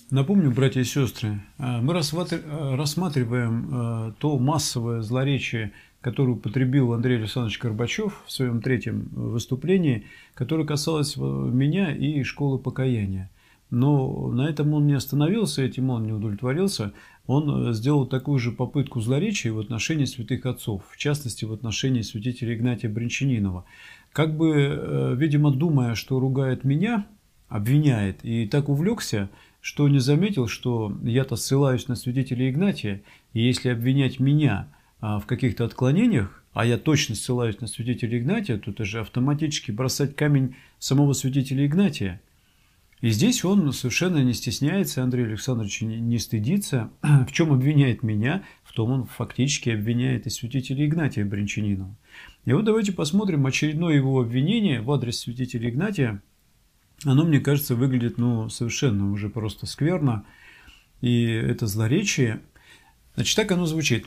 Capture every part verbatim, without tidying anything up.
Напомню, братья и сестры, мы рассматриваем то массовое злоречие, которое употребил Андрей Александрович Горбачев в своем третьем выступлении, которое касалось меня и школы покаяния. Но на этом он не остановился, этим он не удовлетворился. Он сделал такую же попытку злоречия в отношении святых отцов, в частности, в отношении святителя Игнатия Брянчанинова. Как бы, видимо, думая, что ругает меня, обвиняет, и так увлекся, что не заметил, что я-то ссылаюсь на святителя Игнатия, и если обвинять меня в каких-то отклонениях, а я точно ссылаюсь на святителя Игнатия, то это же автоматически бросать камень самого святителя Игнатия. И здесь он совершенно не стесняется, Андрей Александрович не стыдится. В чем обвиняет меня, в том он фактически обвиняет и святителя Игнатия Брянчанинова. И вот давайте посмотрим очередное его обвинение в адрес святителя Игнатия. Оно, мне кажется, выглядит ну, совершенно уже просто скверно. И это злоречие. Значит, так оно звучит.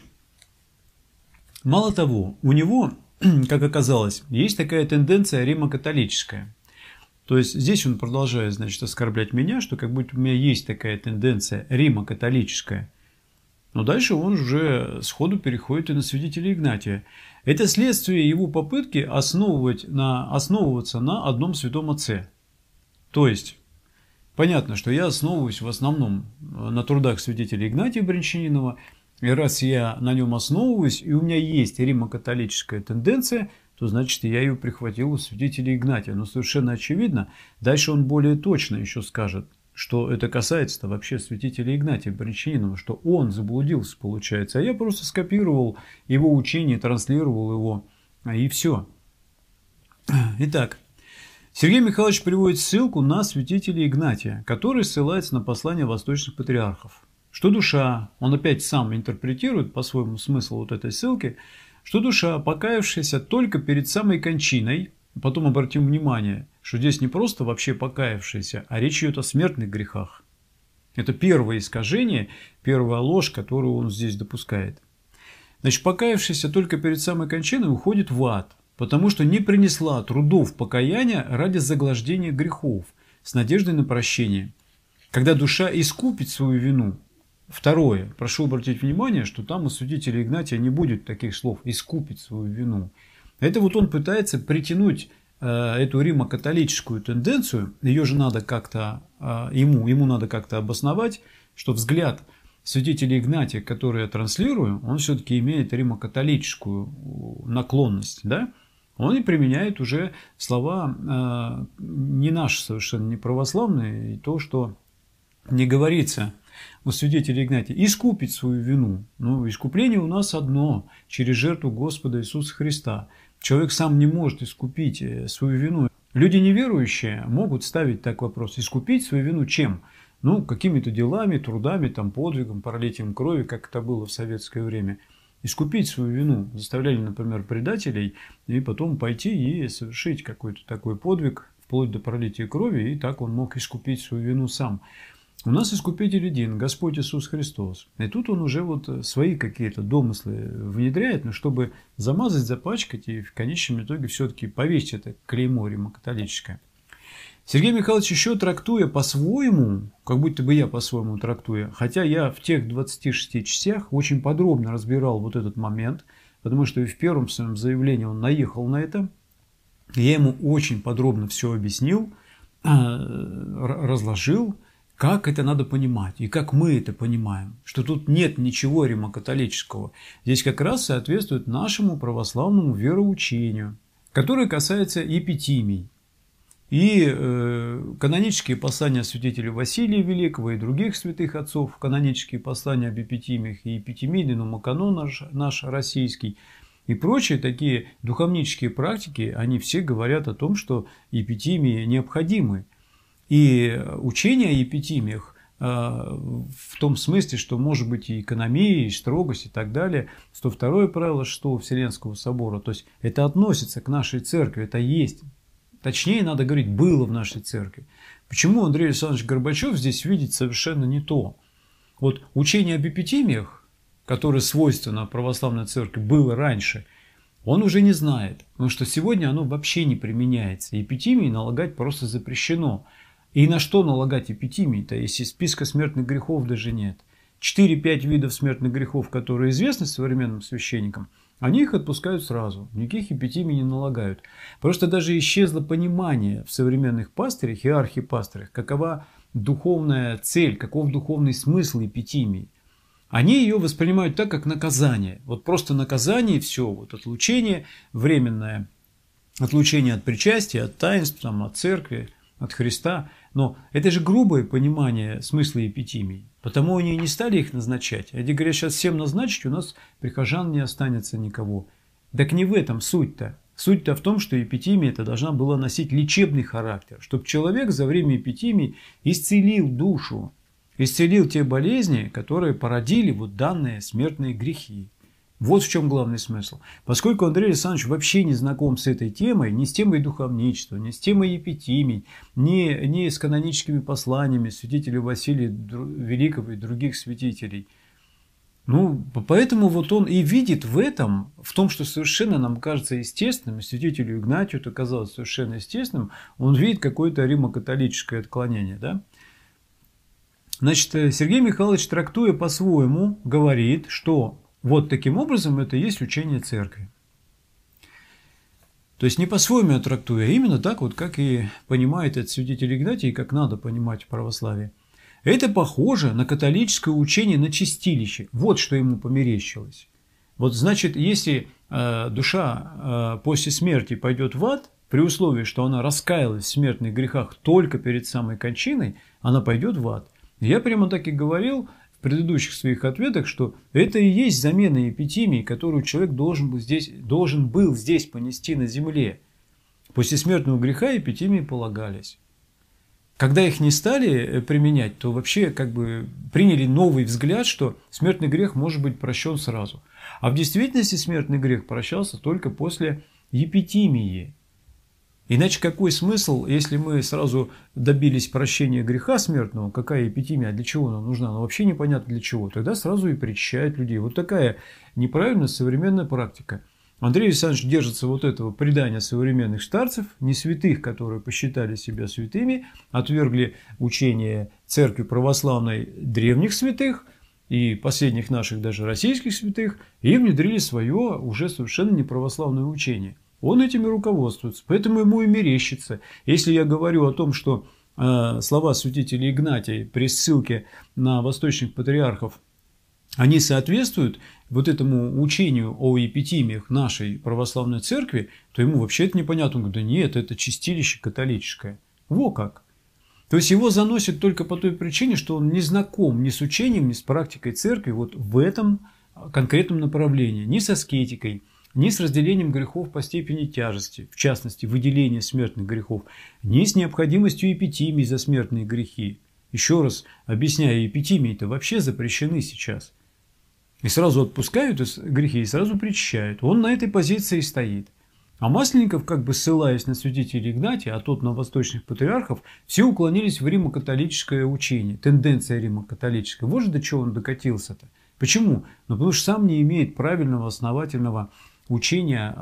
Мало того, у него, как оказалось, есть такая тенденция римо-католическая. То есть здесь он продолжает, значит, оскорблять меня, что как будто у меня есть такая тенденция римо-католическая. Но дальше он уже сходу переходит и на святителя Игнатия. Это следствие его попытки основывать на, основываться на одном святом отце. То есть, понятно, что я основываюсь в основном на трудах святителя Игнатия Брянчанинова, и раз я на нем основываюсь, и у меня есть римо-католическая тенденция, то значит, я ее прихватил у святителя Игнатия. Но совершенно очевидно, дальше он более точно еще скажет, что это касается вообще святителя Игнатия Брянчанинова, что он заблудился, получается, а я просто скопировал его учение, транслировал его, и все. Итак. Сергей Михайлович приводит ссылку на святителя Игнатия, который ссылается на послание восточных патриархов. Что душа, он опять сам интерпретирует по-своему смысл вот этой ссылки, что душа, покаявшаяся только перед самой кончиной, потом обратим внимание, что здесь не просто вообще покаявшаяся, а речь идет о смертных грехах. Это первое искажение, первая ложь, которую он здесь допускает. Значит, покаявшаяся только перед самой кончиной уходит в ад, потому что не принесла трудов покаяния ради заглаждения грехов с надеждой на прощение. Когда душа искупит свою вину. Второе. Прошу обратить внимание, что там у святителя Игнатия не будет таких слов «искупить свою вину». Это вот он пытается притянуть э, эту римо-католическую тенденцию, ее же надо как-то, э, ему, ему надо как-то обосновать, что взгляд святителя Игнатия, который я транслирую, он все-таки имеет римо-католическую наклонность, да? Он и применяет уже слова э, не наши, совершенно не православные, и то, что не говорится у святителя Игнатия. Искупить свою вину. Ну, искупление у нас одно, через жертву Господа Иисуса Христа. Человек сам не может искупить свою вину. Люди неверующие могут ставить так вопрос. Искупить свою вину чем? Ну, какими-то делами, трудами, там, подвигом, пролитием крови, как это было в советское время. Искупить свою вину. Заставляли, например, предателей, и потом пойти и совершить какой-то такой подвиг, вплоть до пролития крови, и так он мог искупить свою вину сам. У нас искупитель один, Господь Иисус Христос. И тут он уже вот свои какие-то домыслы внедряет, но чтобы замазать, запачкать и в конечном итоге все-таки повесить это клеймо римо-католическое. Сергей Михайлович еще трактуя по-своему, как будто бы я по-своему трактую, хотя я в тех двадцати шести частях очень подробно разбирал вот этот момент, потому что и в первом своем заявлении он наехал на это, я ему очень подробно все объяснил, разложил, как это надо понимать и как мы это понимаем, что тут нет ничего римо-католического, здесь как раз соответствует нашему православному вероучению, которое касается епитимий. И э, канонические послания святителя Василия Великого и других святых отцов, канонические послания об епитимиях и епитимийный номоканон наш, наш российский и прочие такие духовнические практики, они все говорят о том, что епитимии необходимы. И учение о епитимиях э, в том смысле, что может быть и экономия, и строгость и так далее, сто второе правило шестого Вселенского собора, то есть это относится к нашей церкви, это есть. Точнее, надо говорить, было в нашей церкви. Почему Андрей Александрович Горбачев здесь видит совершенно не то? Вот учение об епитимиях, которое свойственно православной церкви, было раньше, он уже не знает. Потому что сегодня оно вообще не применяется. Епитимии налагать просто запрещено. И на что налагать эпитимии-то, если списка смертных грехов даже нет? четыре-пять видов смертных грехов, которые известны современным священникам, они их отпускают сразу, никаких эпитимий не налагают. Просто даже исчезло понимание в современных пастырях и архипастырях, какова духовная цель, каков духовный смысл эпитимии. Они ее воспринимают так, как наказание. Вот просто наказание и все, вот отлучение, временное отлучение от причастия, от таинств, там, от церкви, от Христа. Но это же грубое понимание смысла эпитимий. Потому они и не стали их назначать. Они говорят, сейчас всем назначить, у нас прихожан не останется никого. Так не в этом суть-то. Суть-то в том, что эпитимия это должна была носить лечебный характер. Чтобы человек за время эпитимии исцелил душу. Исцелил те болезни, которые породили вот данные смертные грехи. Вот в чем главный смысл. Поскольку Андрей Александрович вообще не знаком с этой темой, ни с темой духовничества, ни с темой эпитимий, ни, ни с каноническими посланиями святителя Василия Великого и других святителей. Ну, поэтому вот он и видит в этом, в том, что совершенно нам кажется естественным, и святителю Игнатию это казалось совершенно естественным, он видит какое-то римо-католическое отклонение, да? Значит, Сергей Михайлович, трактуя по-своему, говорит, что вот таким образом это и есть учение церкви. То есть не по-своему я трактую, а именно так, вот как и понимает этот святитель Игнатий, и как надо понимать в православии. Это похоже на католическое учение на чистилище. Вот что ему померещилось. Вот значит, если э, душа э, после смерти пойдет в ад, при условии, что она раскаялась в смертных грехах только перед самой кончиной, она пойдет в ад. Я прямо так и говорил в предыдущих своих ответах, что это и есть замена эпитимии, которую человек должен был здесь, должен был здесь понести на земле. После смертного греха эпитимии полагались. Когда их не стали применять, то вообще как бы приняли новый взгляд, что смертный грех может быть прощен сразу. А в действительности смертный грех прощался только после эпитимии. Иначе какой смысл, если мы сразу добились прощения греха смертного, какая эпитимия, для чего она нужна, ну вообще непонятно для чего, тогда сразу и причащают людей. Вот такая неправильная современная практика. Андрей Александрович держится вот этого предания современных старцев, не святых, которые посчитали себя святыми, отвергли учение церкви православной древних святых и последних наших даже российских святых, и внедрили свое уже совершенно неправославное учение. Он этими руководствуется, поэтому ему и мерещится. Если я говорю о том, что э, слова святителя Игнатия при ссылке на восточных патриархов, они соответствуют вот этому учению о эпитимиях нашей православной церкви, то ему вообще это непонятно. Он говорит, да нет, это чистилище католическое. Во как! То есть его заносит только по той причине, что он не знаком ни с учением, ни с практикой церкви вот в этом конкретном направлении, ни с аскетикой, ни с разделением грехов по степени тяжести, в частности, выделение смертных грехов, ни с необходимостью эпитимий за смертные грехи. Еще раз объясняю, эпитимии-то вообще запрещены сейчас. И сразу отпускают грехи, и сразу причащают. Он на этой позиции и стоит. А Масленников, как бы ссылаясь на святителя Игнатия, а тот на восточных патриархов, все уклонились в римо-католическое учение, тенденция римо-католическая. Вот же до чего он докатился-то. Почему? Ну, потому что сам не имеет правильного, основательного учение,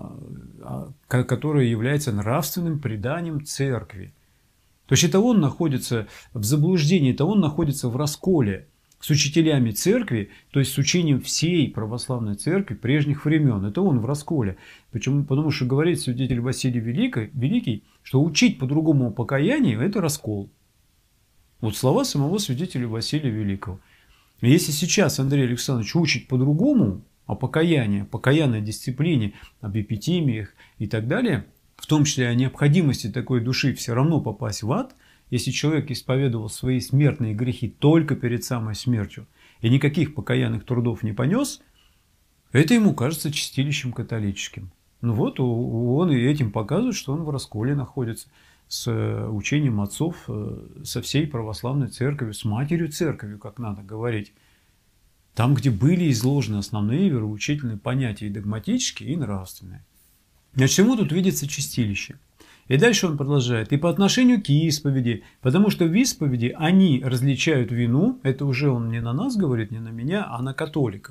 которое является нравственным преданием церкви. То есть это он находится в заблуждении, это он находится в расколе с учителями церкви, то есть с учением всей православной церкви прежних времен. Это он в расколе. Почему? Потому что говорит святитель Василий Великий, Великий, что учить по-другому покаянию – это раскол. Вот слова самого святителя Василия Великого. И если сейчас Андрей Александрович учит по-другому, о покаянии, о покаянной дисциплине, об эпитимиях и так далее, в том числе о необходимости такой души все равно попасть в ад, если человек исповедовал свои смертные грехи только перед самой смертью и никаких покаянных трудов не понес, это ему кажется чистилищем католическим. Ну вот он и этим показывает, что он в расколе находится с учением отцов, со всей православной церковью, с матерью церковью, как надо говорить. Там, где были изложены основные вероучительные понятия и догматические, и нравственные. Значит, ему тут видится чистилище. И дальше он продолжает. И по отношению к исповеди, потому что в исповеди они различают вину, это уже он не на нас говорит, не на меня, а на католиков.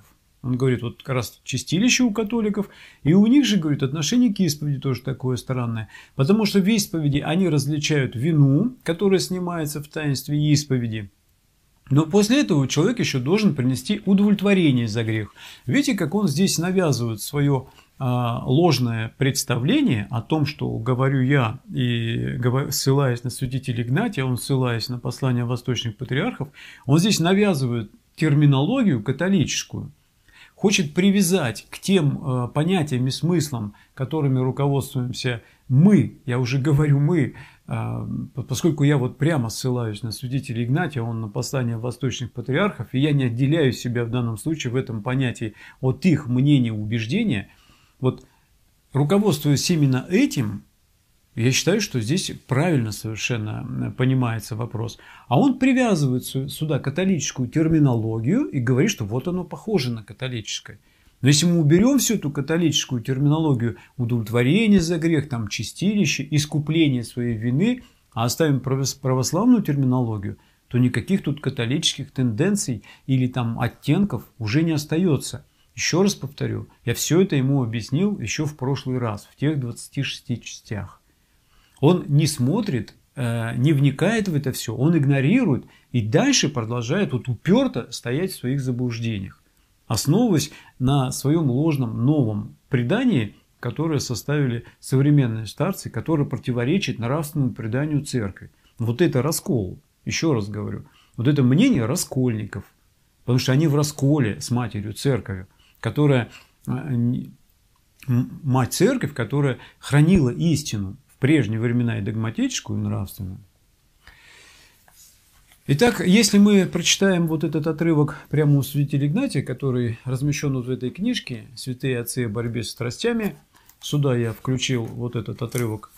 Он говорит, вот как раз чистилище у католиков, и у них же, говорит, отношение к исповеди тоже такое странное. Потому что в исповеди они различают вину, которая снимается в таинстве исповеди. Но после этого человек еще должен принести удовлетворение за грех. Видите, как он здесь навязывает свое а, ложное представление о том, что говорю я, и ссылаясь на святителя Игнатия, он ссылаясь на послание восточных патриархов, он здесь навязывает терминологию католическую, хочет привязать к тем э, понятиям и смыслам, которыми руководствуемся мы, я уже говорю мы, э, поскольку я вот прямо ссылаюсь на святителя Игнатия, он на послание восточных патриархов, и я не отделяю себя в данном случае в этом понятии от их мнения и убеждения, вот руководствуясь именно этим, я считаю, что здесь правильно совершенно понимается вопрос. А он привязывает сюда католическую терминологию и говорит, что вот оно похоже на католическое. Но если мы уберем всю эту католическую терминологию удовлетворения за грех, там, чистилище, искупление своей вины, а оставим православную терминологию, то никаких тут католических тенденций или там оттенков уже не остается. Еще раз повторю, я все это ему объяснил еще в прошлый раз, в тех двадцати шести частях. Он не смотрит, не вникает в это все, он игнорирует и дальше продолжает вот уперто стоять в своих заблуждениях, основываясь на своем ложном новом предании, которое составили современные старцы, которое противоречит нравственному преданию церкви. Вот это раскол, еще раз говорю, вот это мнение раскольников, потому что они в расколе с матерью церковью, которая, мать церковь, которая хранила истину в прежние времена и догматическую, и нравственную. Итак, если мы прочитаем вот этот отрывок прямо у святителя Игнатия, который размещен вот в этой книжке «Святые отцы о борьбе с страстями», сюда я включил вот этот отрывок,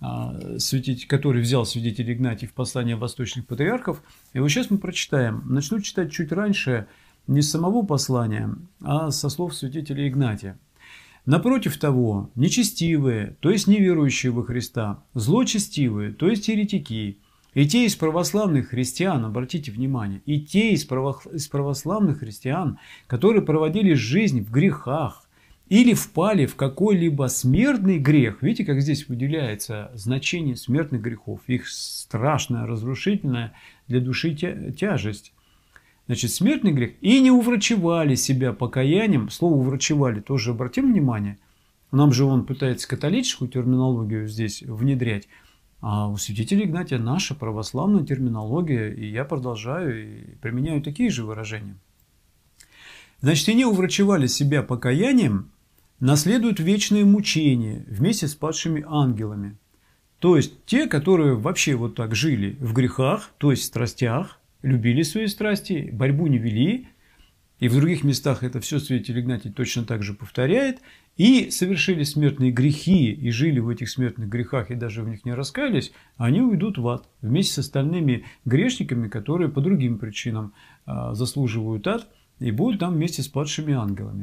который взял святитель Игнатий в послание восточных патриархов. И вот сейчас мы прочитаем. Начну читать чуть раньше не с самого послания, а со слов святителя Игнатия. Напротив того, нечестивые, то есть неверующие во Христа, злочестивые, то есть еретики, и те из православных христиан, обратите внимание, и те из православных христиан, которые проводили жизнь в грехах или впали в какой-либо смертный грех, видите, как здесь выделяется значение смертных грехов, их страшная, разрушительная для души тяжесть. Значит, смертный грех, и не уврачевали себя покаянием, слово уврачевали, тоже обратим внимание, нам же он пытается католическую терминологию здесь внедрять, а у святителя Игнатия наша православная терминология, и я продолжаю и применяю такие же выражения. Значит, и не уврачевали себя покаянием, наследуют вечные мучения вместе с падшими ангелами. То есть те, которые вообще вот так жили в грехах, то есть в страстях, любили свои страсти, борьбу не вели, и в других местах это все святитель Игнатий точно так же повторяет, и совершили смертные грехи, и жили в этих смертных грехах, и даже в них не раскаялись, они уйдут в ад вместе с остальными грешниками, которые по другим причинам а, заслуживают ад, и будут там вместе с падшими ангелами.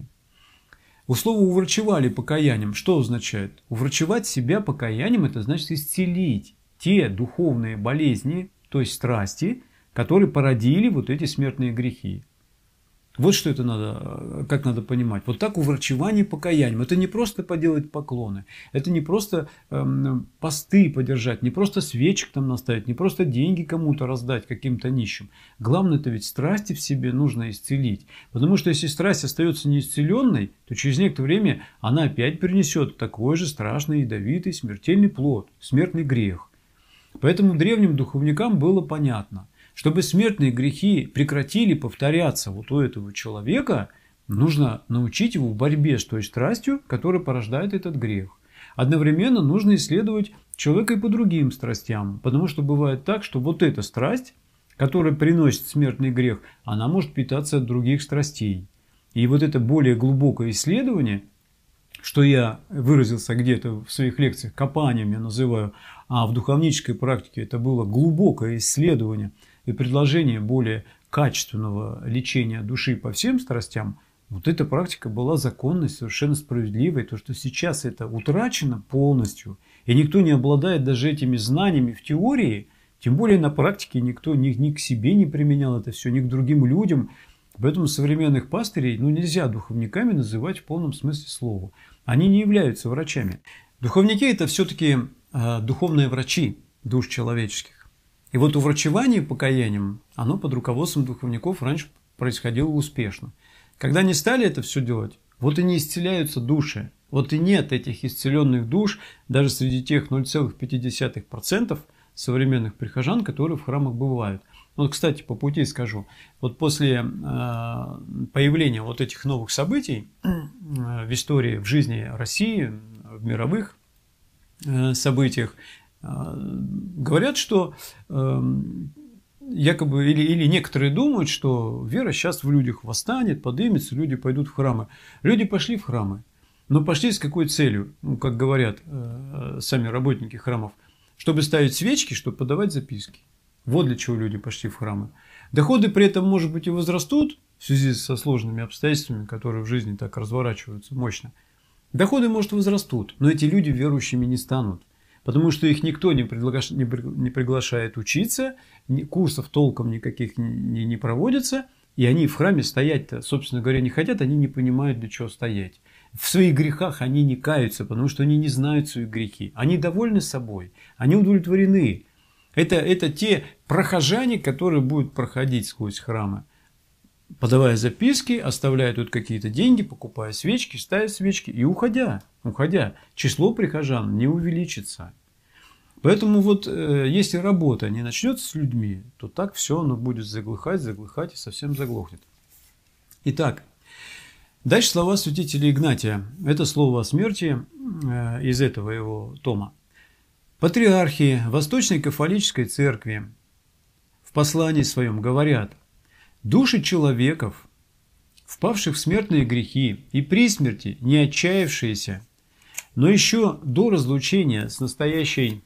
У слова «уврачевали покаянием» что означает? Уврачевать себя покаянием – это значит исцелить те духовные болезни, то есть страсти, которые породили вот эти смертные грехи. Вот что это надо, как надо понимать. Вот так уврачевание покаянием. Это не просто поделать поклоны, это не просто эм, посты подержать, не просто свечек там наставить, не просто деньги кому-то раздать, каким-то нищим. Главное, это ведь страсти в себе нужно исцелить. Потому что если страсть остается неисцеленной, то через некоторое время она опять принесет такой же страшный, ядовитый, смертельный плод, смертный грех. Поэтому древним духовникам было понятно, чтобы смертные грехи прекратили повторяться вот у этого человека, нужно научить его в борьбе с той страстью, которая порождает этот грех. Одновременно нужно исследовать человека и по другим страстям, потому что бывает так, что вот эта страсть, которая приносит смертный грех, она может питаться от других страстей. И вот это более глубокое исследование, что я выразился где-то в своих лекциях копанием я называю, а в духовнической практике это было глубокое исследование и предложение более качественного лечения души по всем страстям, вот эта практика была законной, совершенно справедливой. То, что сейчас это утрачено полностью, и никто не обладает даже этими знаниями в теории, тем более на практике никто ни, ни к себе не применял это все, ни к другим людям. Поэтому современных пастырей ну, нельзя духовниками называть в полном смысле слова. Они не являются врачами. Духовники – это все-таки э, духовные врачи душ человеческих. И вот уврачевание покаянием, оно под руководством духовников раньше происходило успешно. Когда они стали это все делать, вот и не исцеляются души. Вот и нет этих исцеленных душ даже среди тех ноль целых пять десятых процента современных прихожан, которые в храмах бывают. Вот, кстати, по пути скажу, вот после э, появления вот этих новых событий э, в истории, в жизни России, в мировых э, событиях, э, говорят, что э, якобы, или, или некоторые думают, что вера сейчас в людях восстанет, поднимется, люди пойдут в храмы. Люди пошли в храмы, но пошли с какой целью, ну, как говорят э, сами работники храмов, чтобы ставить свечки, чтобы подавать записки. Вот для чего люди пошли в храмы. Доходы при этом, может быть, и возрастут в связи со сложными обстоятельствами, которые в жизни так разворачиваются мощно. Доходы, может, возрастут, но эти люди верующими не станут. Потому что их никто не, приглаш... не приглашает учиться, курсов толком никаких не, не проводится, и они в храме стоять-то, собственно говоря, не хотят, они не понимают, для чего стоять. В своих грехах они не каются, потому что они не знают свои грехи. Они довольны собой, они удовлетворены. Это, это те прохожане, которые будут проходить сквозь храмы, подавая записки, оставляя тут какие-то деньги, покупая свечки, ставя свечки и уходя, уходя. Число прихожан не увеличится. Поэтому вот э, если работа не начнется с людьми, то так все оно будет заглыхать, заглыхать и совсем заглохнет. Итак, дальше слова святителя Игнатия. Это слово о смерти э, из этого его тома. Патриархи Восточной Кафолической Церкви в послании своем говорят: души человеков, впавших в смертные грехи и при смерти не отчаявшиеся, но еще до разлучения с настоящей,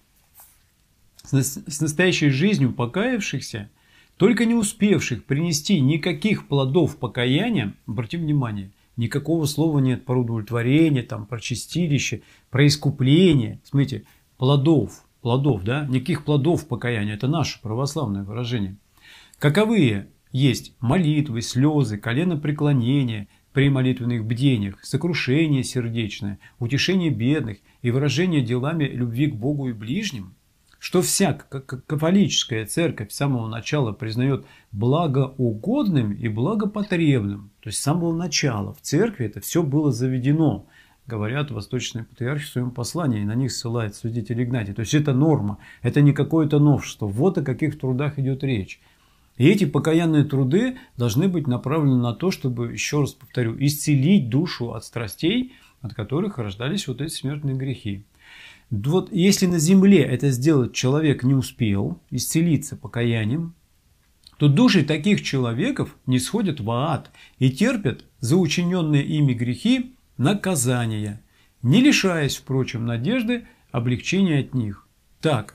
с настоящей жизнью покаявшихся, только не успевших принести никаких плодов покаяния, обратите внимание, никакого слова нет про удовлетворение, там, про чистилище, про искупление, смотрите, плодов, плодов, да, никаких плодов покаяния, это наше православное выражение. Каковые есть молитвы, слезы, коленопреклонения при молитвенных бдениях, сокрушение сердечное, утешение бедных и выражение делами любви к Богу и ближним, что вся кафолическая церковь с самого начала признает благоугодным и благопотребным. То есть с самого начала в церкви это все было заведено, говорят восточные патриархи в своем послании, и на них ссылает святитель Игнатий. То есть это норма, это не какое-то новшество. Вот о каких трудах идет речь. И эти покаянные труды должны быть направлены на то, чтобы, еще раз повторю, исцелить душу от страстей, от которых рождались вот эти смертные грехи. Вот если на земле это сделать человек не успел, исцелиться покаянием, то души таких человеков не сходят в ад и терпят за учиненные ими грехи наказания, не лишаясь, впрочем, надежды облегчения от них. Так,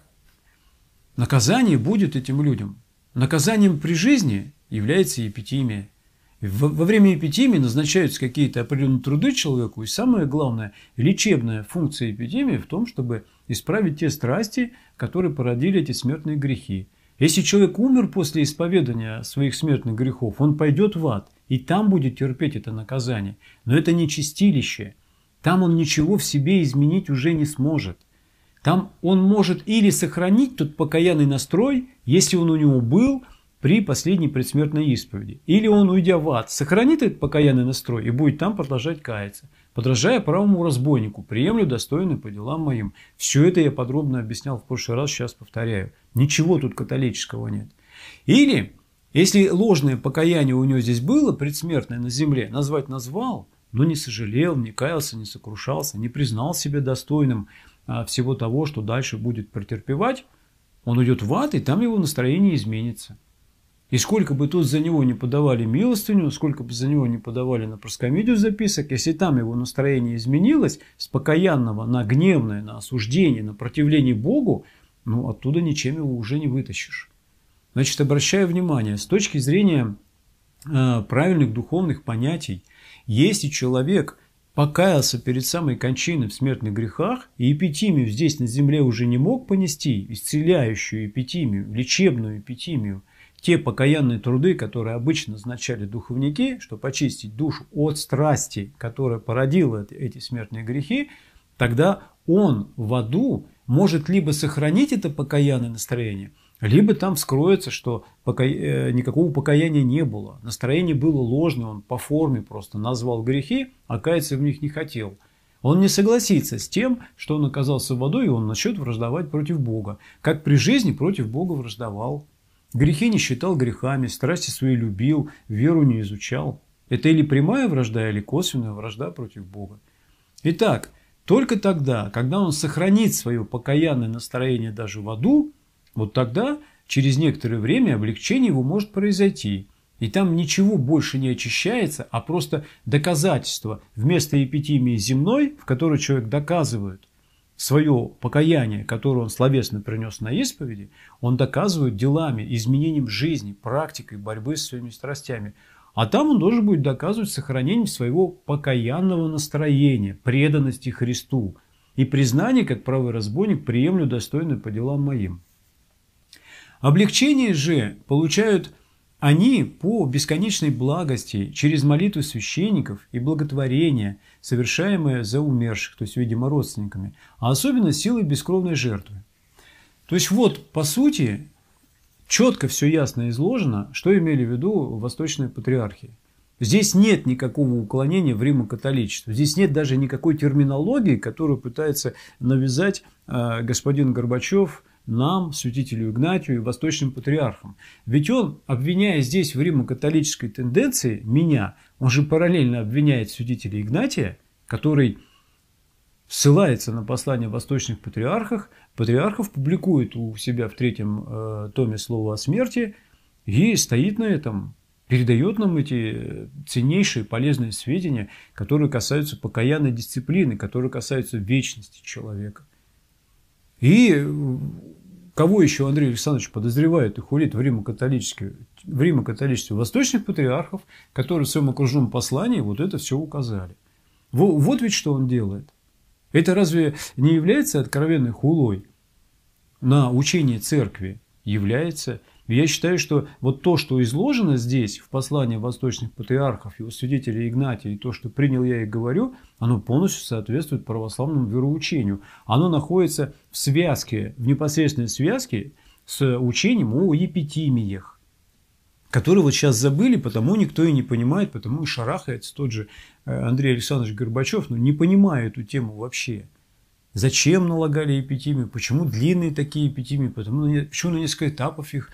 наказание будет этим людям. Наказанием при жизни является епитимия. Во время епитимии назначаются какие-то определенные труды человеку, и самое главное, лечебная функция епитимии в том, чтобы исправить те страсти, которые породили эти смертные грехи. Если человек умер после исповедания своих смертных грехов, он пойдет в ад, и там будет терпеть это наказание. Но это не чистилище. Там он ничего в себе изменить уже не сможет. Там он может или сохранить тот покаянный настрой, если он у него был при последней предсмертной исповеди, или он, уйдя в ад, сохранит этот покаянный настрой и будет там продолжать каяться. Подражая правому разбойнику, приемлю достойно по делам моим. Все это я подробно объяснял в прошлый раз, сейчас повторяю. Ничего тут католического нет. Или, если ложное покаяние у него здесь было, предсмертное на земле, назвать назвал, но не сожалел, не каялся, не сокрушался, не признал себя достойным всего того, что дальше будет претерпевать, он уйдет в ад, и там его настроение изменится. И сколько бы тут за него не подавали милостыню, сколько бы за него не подавали на проскомидию записок, если там его настроение изменилось с покаянного на гневное, на осуждение, на противление Богу, ну оттуда ничем его уже не вытащишь. Значит, обращаю внимание, с точки зрения э, правильных духовных понятий, если человек покаялся перед самой кончиной в смертных грехах, и эпитимию здесь на земле уже не мог понести, исцеляющую эпитимию, лечебную эпитимию, те покаянные труды, которые обычно назначали духовники, чтобы очистить душу от страсти, которая породила эти смертные грехи, тогда он в аду может либо сохранить это покаянное настроение, либо там вскроется, что пока... никакого покаяния не было. Настроение было ложное, он по форме просто назвал грехи, а каяться в них не хотел. Он не согласится с тем, что он оказался в аду, и он начнет враждовать против Бога. Как при жизни против Бога враждовал. Грехи не считал грехами, страсти свои любил, веру не изучал. Это или прямая вражда, или косвенная вражда против Бога. Итак, только тогда, когда он сохранит свое покаянное настроение даже в аду, вот тогда, через некоторое время, облегчение его может произойти. И там ничего больше не очищается, а просто доказательство вместо эпитимии земной, в которой человек доказывает свое покаяние, которое он словесно принес на исповеди, он доказывает делами, изменением жизни, практикой борьбы с своими страстями. А там он должен будет доказывать сохранением своего покаянного настроения, преданности Христу и признание, как правый разбойник, приемлю достойно по делам моим. Облегчение же получают они по бесконечной благости через молитву священников и благотворение, совершаемое за умерших, то есть, видимо, родственниками, а особенно силой бескровной жертвы. То есть, вот, по сути, четко все ясно изложено, что имели в виду восточные патриархи. Здесь нет никакого уклонения в римо-католичество. Здесь нет даже никакой терминологии, которую пытается навязать э, господин Горбачев нам, святителю Игнатию и восточным патриархам. Ведь он, обвиняя здесь в римо-католической тенденции меня, он же параллельно обвиняет святителя Игнатия, который ссылается на послание восточных патриархов, патриархов, публикует у себя в третьем э, томе «Слово о смерти» и стоит на этом, передает нам эти ценнейшие полезные сведения, которые касаются покаянной дисциплины, которые касаются вечности человека. И кого еще Андрей Александрович подозревает и хулит в римо-католические, в римо-католичестве восточных патриархов, которые в своем окружном послании вот это все указали. Вот ведь что он делает. Это разве не является откровенной хулой на учение церкви? Является. Я считаю, что вот то, что изложено здесь в послании восточных патриархов и у святителя Игнатия, и то, что принял я и говорю, оно полностью соответствует православному вероучению. Оно находится в связке, в непосредственной связке с учением о епитимиях, которые вот сейчас забыли, потому никто и не понимает, потому и шарахается тот же Андрей Александрович Горбачев, но не понимает эту тему вообще. Зачем налагали эпитимию? Почему длинные такие эпитимии? Почему, почему на несколько этапов их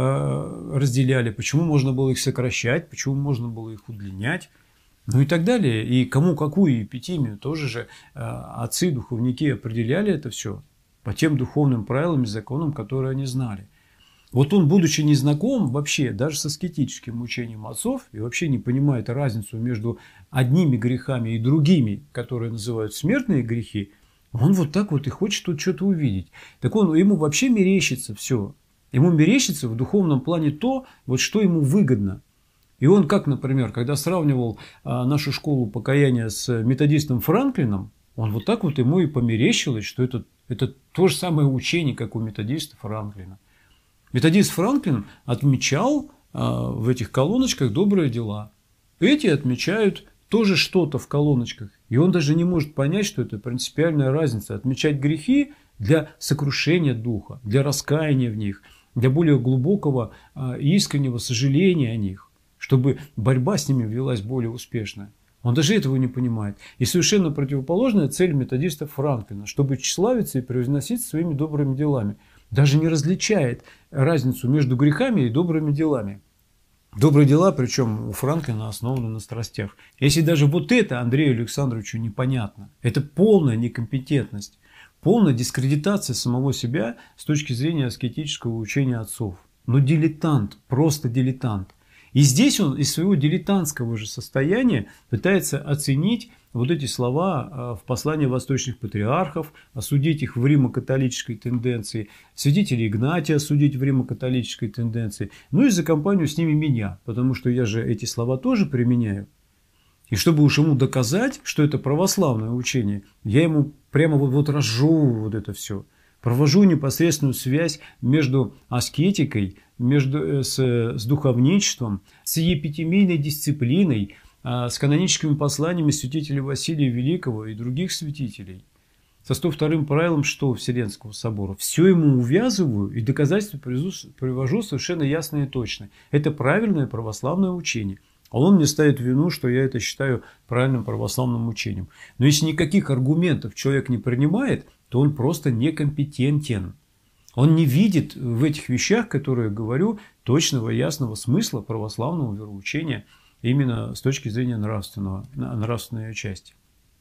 э, разделяли? Почему можно было их сокращать? Почему можно было их удлинять? Ну и так далее. И кому какую эпитимию? Тоже же э, отцы, духовники определяли это все по тем духовным правилам и законам, которые они знали. Вот он, будучи незнаком вообще даже с аскетическим учением отцов и вообще не понимает разницу между одними грехами и другими, которые называют смертные грехи, он вот так вот и хочет тут что-то увидеть. Так он, ему вообще мерещится все. Ему мерещится в духовном плане то, вот что ему выгодно. И он, как, например, когда сравнивал а, нашу школу покаяния с методистом Франклином, он вот так вот ему и померещилось, что это, это то же самое учение, как у методиста Франклина. Методист Франклин отмечал а, в этих колоночках добрые дела. Эти отмечают тоже что-то в колоночках. И он даже не может понять, что это принципиальная разница. Отмечать грехи для сокрушения духа, для раскаяния в них, для более глубокого и искреннего сожаления о них, чтобы борьба с ними велась более успешно. Он даже этого не понимает. И совершенно противоположная цель методиста Франклина, чтобы тщеславиться и превозноситься своими добрыми делами. Даже не различает разницу между грехами и добрыми делами. Добрые дела, причем у Франклина, основаны на страстях. Если даже вот это Андрею Александровичу непонятно, это полная некомпетентность, полная дискредитация самого себя с точки зрения аскетического учения отцов. Но дилетант, просто дилетант. И здесь он из своего дилетантского же состояния пытается оценить вот эти слова в послании восточных патриархов, осудить их в римо-католической тенденции, святителя Игнатия осудить в римо-католической тенденции, ну и за компанию с ними меня, потому что я же эти слова тоже применяю. И чтобы уж ему доказать, что это православное учение, я ему прямо вот, вот разжевываю вот это все. Провожу непосредственную связь между аскетикой между, с, с духовничеством, с епитемийной дисциплиной, с каноническими посланиями святителя Василия Великого и других святителей. Со сто вторым правилом что Вселенского собора. Все ему увязываю и доказательства привожу совершенно ясно и точно. Это правильное православное учение. А он мне ставит вину, что я это считаю правильным православным учением. Но если никаких аргументов человек не принимает, то он просто некомпетентен. Он не видит в этих вещах, которые я говорю, точного и ясного смысла православного вероучения именно с точки зрения нравственного, нравственной части.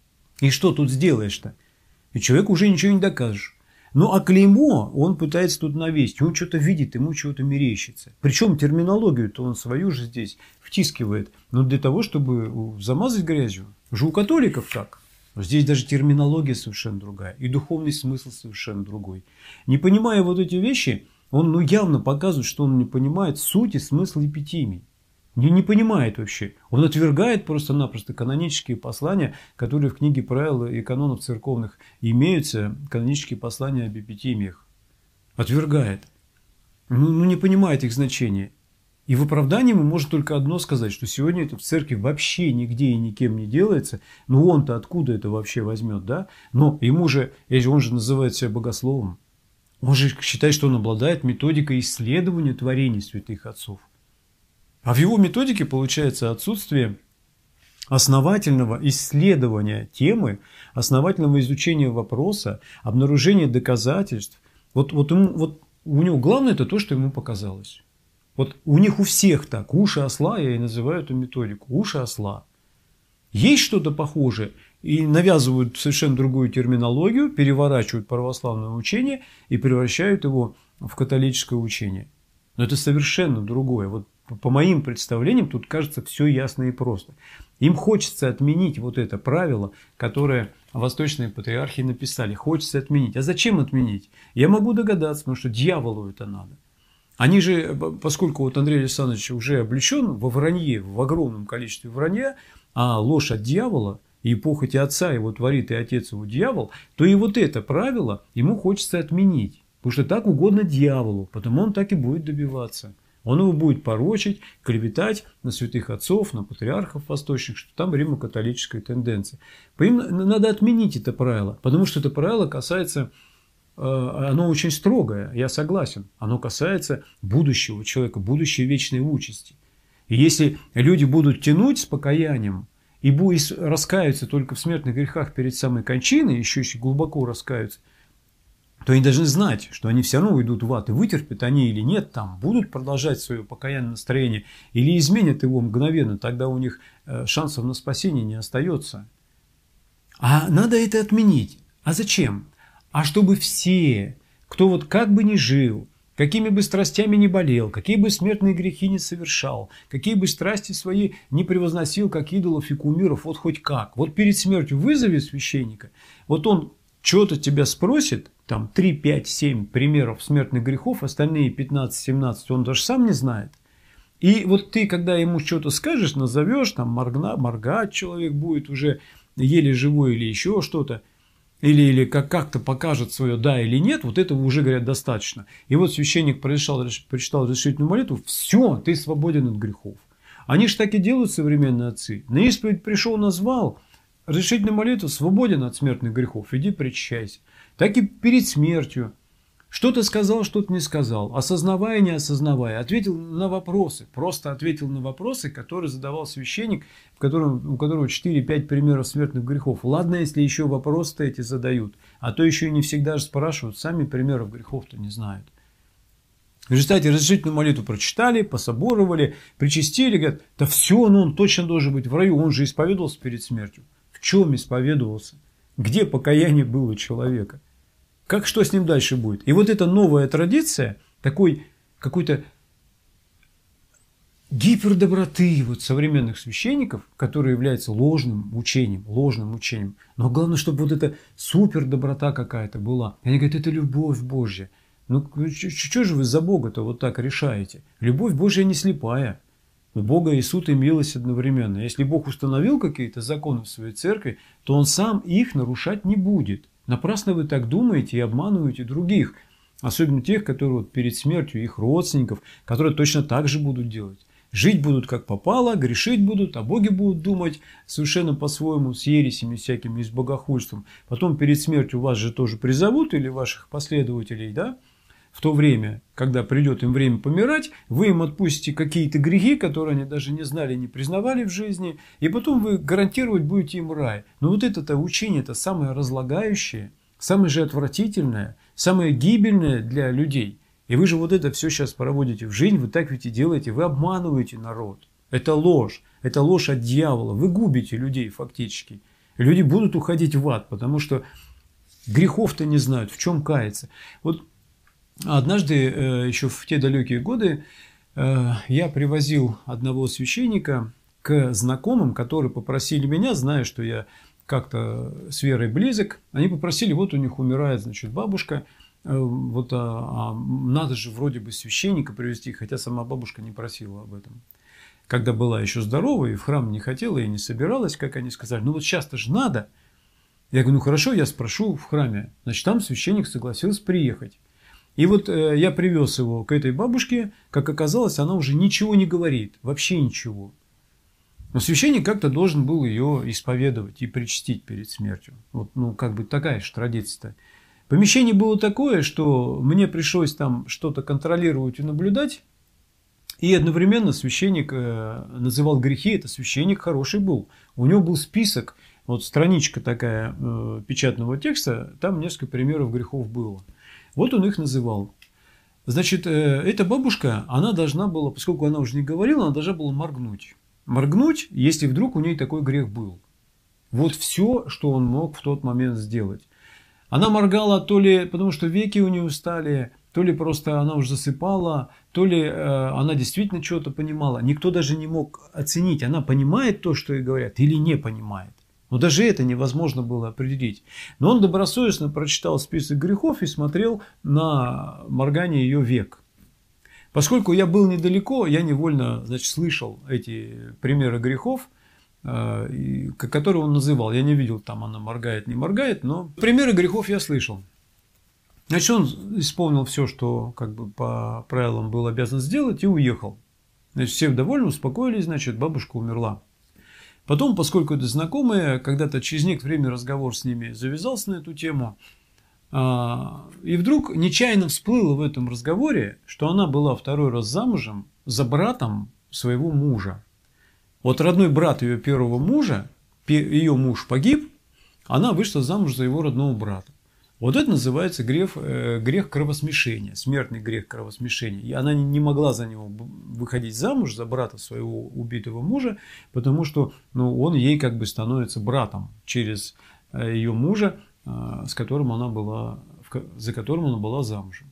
И что тут сделаешь-то? И человеку уже ничего не докажешь. Ну, а клеймо он пытается тут навесить. Он что-то видит, ему чего-то мерещится. Причем терминологию-то он свою же здесь втискивает. Но для того, чтобы замазать грязью. Уже у католиков так. Но здесь даже терминология совершенно другая. И духовный смысл совершенно другой. Не понимая вот эти вещи, он ну, явно показывает, что он не понимает суть и смысл эпитемий. Не, не понимает вообще. Он отвергает просто-напросто канонические послания, которые в книге правил и канонов церковных имеются, канонические послания об эпитемиях. Отвергает. Ну, ну не понимает их значения. И в оправдании ему может только одно сказать, что сегодня это в церкви вообще нигде и никем не делается. Ну он-то откуда это вообще возьмет, да? Но ему же, он же называет себя богословом. Он же считает, что он обладает методикой исследования творений святых отцов. А в его методике получается отсутствие основательного исследования темы, основательного изучения вопроса, обнаружения доказательств. Вот, вот, ему, вот у него главное это то, что ему показалось. Вот у них у всех так. Уши осла, я и называю эту методику. Уши осла. Есть что-то похожее, и навязывают совершенно другую терминологию, переворачивают православное учение и превращают его в католическое учение. Но это совершенно другое. Вот по моим представлениям, тут кажется все ясно и просто. Им хочется отменить вот это правило, которое восточные патриархи написали. Хочется отменить. А зачем отменить? Я могу догадаться, потому что дьяволу это надо. Они же, поскольку вот Андрей Александрович уже облечен во вранье, в огромном количестве вранья, а ложь от дьявола, и похоти отца его творит, и отец его дьявол, то и вот это правило ему хочется отменить. Потому что так угодно дьяволу, потому он так и будет добиваться. Он его будет порочить, клеветать на святых отцов, на патриархов восточных, что там римо-католическая тенденция. Надо отменить это правило, потому что это правило касается, оно очень строгое, я согласен, оно касается будущего человека, будущей вечной участи. И если люди будут тянуть с покаянием и раскаются только в смертных грехах перед самой кончиной, еще еще глубоко раскаются, то они должны знать, что они все равно уйдут в ад, и вытерпят они или нет, там будут продолжать свое покаянное настроение, или изменят его мгновенно, тогда у них шансов на спасение не остается. А надо это отменить. А зачем? А чтобы все, кто вот как бы ни жил, какими бы страстями ни болел, какие бы смертные грехи ни совершал, какие бы страсти свои не превозносил, как идолов и кумиров, вот хоть как, вот перед смертью вызови священника, вот он что-то тебя спросит, там три, пять, семь примеров смертных грехов, остальные пятнадцать-семнадцать он даже сам не знает. И вот ты, когда ему что-то скажешь, назовешь, там моргна, моргать человек будет уже еле живой или еще что-то, или, или как, как-то покажет свое да или нет, вот этого уже, говорят, достаточно. И вот священник прочитал, прочитал разрешительную молитву, все, ты свободен от грехов. Они же так и делают современные отцы. На исповедь пришел, назвал, разрешительную молитву, свободен от смертных грехов, иди причащайся. Так и перед смертью. Что-то сказал, что-то не сказал. Осознавая, не осознавая. Ответил на вопросы. Просто ответил на вопросы, которые задавал священник, в котором, у которого четыре-пять примеров смертных грехов. Ладно, если еще вопросы-то эти задают. А то еще и не всегда же спрашивают. Сами примеров грехов-то не знают. В результате разрешительную молитву прочитали, пособоровали, причастили. Говорят, да все, ну он точно должен быть в раю. Он же исповедовался перед смертью. В чем исповедовался? Где покаяние было у человека? Как, что с ним дальше будет? И вот эта новая традиция, такой какой-то гипердоброты вот современных священников, который является ложным учением, ложным учением. Но главное, чтобы вот эта супердоброта какая-то была. И они говорят, это любовь Божья. Ну, что же вы за Бога-то вот так решаете? Любовь Божья не слепая. Бога и суд, и милость одновременно. Если Бог установил какие-то законы в своей церкви, то Он сам их нарушать не будет. Напрасно вы так думаете и обманываете других. Особенно тех, которые вот перед смертью, их родственников, которые точно так же будут делать. Жить будут как попало, грешить будут, о Боге будут думать совершенно по-своему, с ересями всякими, с богохульством. Потом перед смертью вас же тоже призовут, или ваших последователей, да, в то время, когда придет им время помирать, вы им отпустите какие-то грехи, которые они даже не знали, не признавали в жизни, и потом вы гарантировать будете им рай. Но вот это учение, это самое разлагающее, самое же отвратительное, самое гибельное для людей. И вы же вот это все сейчас проводите в жизнь, вы так ведь и делаете, вы обманываете народ. Это ложь, это ложь от дьявола, вы губите людей фактически. Люди будут уходить в ад, потому что грехов-то не знают, в чем каяться. Вот однажды, еще в те далекие годы, я привозил одного священника к знакомым, которые попросили меня, зная, что я как-то с верой близок, они попросили, вот у них умирает, значит, бабушка, вот а, а надо же вроде бы священника привезти, хотя сама бабушка не просила об этом. Когда была еще здорова и в храм не хотела и не собиралась, как они сказали, ну вот сейчас-то же надо. Я говорю, ну хорошо, я спрошу в храме. Значит, там священник согласился приехать. И вот э, я привез его к этой бабушке, как оказалось, она уже ничего не говорит, вообще ничего. Но священник как-то должен был ее исповедовать и причастить перед смертью. Вот, ну, как бы такая же традиция-то. Помещение было такое, что мне пришлось там что-то контролировать и наблюдать. И одновременно священник называл грехи. Это священник хороший был. У него был список, вот страничка такая печатного текста, там несколько примеров грехов было. Вот он их называл. Значит, эта бабушка, она должна была, поскольку она уже не говорила, она должна была моргнуть. Моргнуть, если вдруг у нее такой грех был. Вот все, что он мог в тот момент сделать. Она моргала то ли потому, что веки у нее устали, то ли просто она уже засыпала, то ли э, она действительно что-то понимала. Никто даже не мог оценить, она понимает то, что ей говорят, или не понимает. Но даже это невозможно было определить. Но он добросовестно прочитал список грехов и смотрел на моргание ее век. Поскольку я был недалеко, я невольно, значит, слышал эти примеры грехов, который он называл. Я не видел, там она моргает, не моргает, но примеры грехов я слышал. Значит, он исполнил все, что как бы по правилам был обязан сделать, и уехал. Значит, все довольны, успокоились, значит, бабушка умерла. Потом, поскольку это знакомые, когда-то через некоторое время разговор с ними завязался на эту тему, и вдруг нечаянно всплыло в этом разговоре, что она была второй раз замужем за братом своего мужа. Вот родной брат ее первого мужа, ее муж погиб, она вышла замуж за его родного брата. Вот это называется грех, грех кровосмешения, смертный грех кровосмешения. И она не могла за него выходить замуж, за брата своего убитого мужа, потому что ну, он ей как бы становится братом через ее мужа, с которым она была, за которым она была замужем.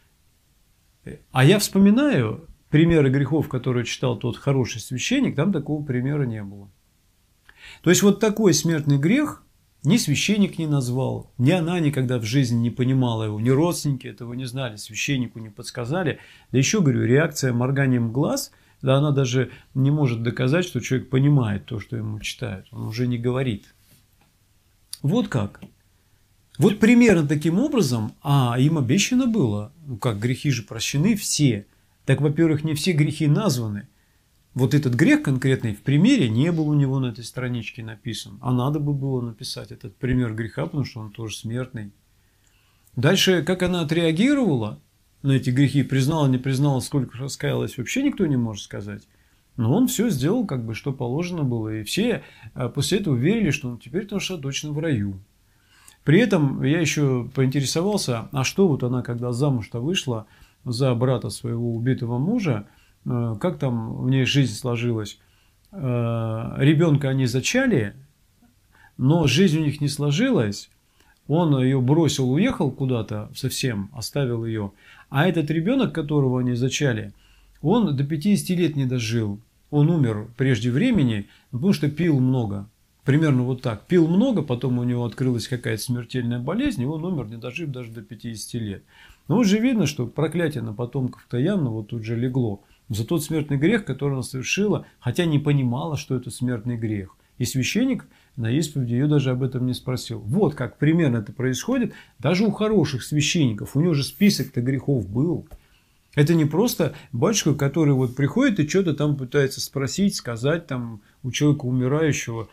А я вспоминаю примеры грехов, которые читал тот хороший священник, там такого примера не было. То есть вот такой смертный грех ни священник не назвал, ни она никогда в жизни не понимала его, ни родственники этого не знали, священнику не подсказали. Да еще, говорю, реакция морганием глаз, да она даже не может доказать, что человек понимает то, что ему читают, он уже не говорит. Вот как. Вот примерно таким образом, а им обещано было, ну как, грехи же прощены все. Так, во-первых, не все грехи названы. Вот этот грех конкретный в примере не был у него на этой страничке написан. А надо бы было написать этот пример греха, потому что он тоже смертный. Дальше, как она отреагировала на эти грехи, признала, не признала, сколько раскаялась, вообще никто не может сказать. Но он все сделал, как бы, что положено было. И все после этого верили, что он теперь-то уж точно в раю. При этом я еще поинтересовался, а что вот она, когда замуж-то вышла за брата своего убитого мужа, как там у нее жизнь сложилась. Ребенка они зачали, но жизнь у них не сложилась. Он ее бросил, уехал куда-то совсем, оставил ее. А этот ребенок, которого они зачали, он до пятидесяти лет не дожил. Он умер прежде времени, потому что пил много. Примерно вот так. Пил много, потом у него открылась какая-то смертельная болезнь, и он умер, не дожив даже до пятидесяти лет. Но уже видно, что проклятие на потомков-то явно вот тут же легло. За тот смертный грех, который она совершила, хотя не понимала, что это смертный грех. И священник на исповеди, ее даже об этом не спросил. Вот как примерно это происходит. Даже у хороших священников, у него же список-то грехов был. Это не просто батюшка, который вот приходит и что-то там пытается спросить, сказать там у человека умирающего,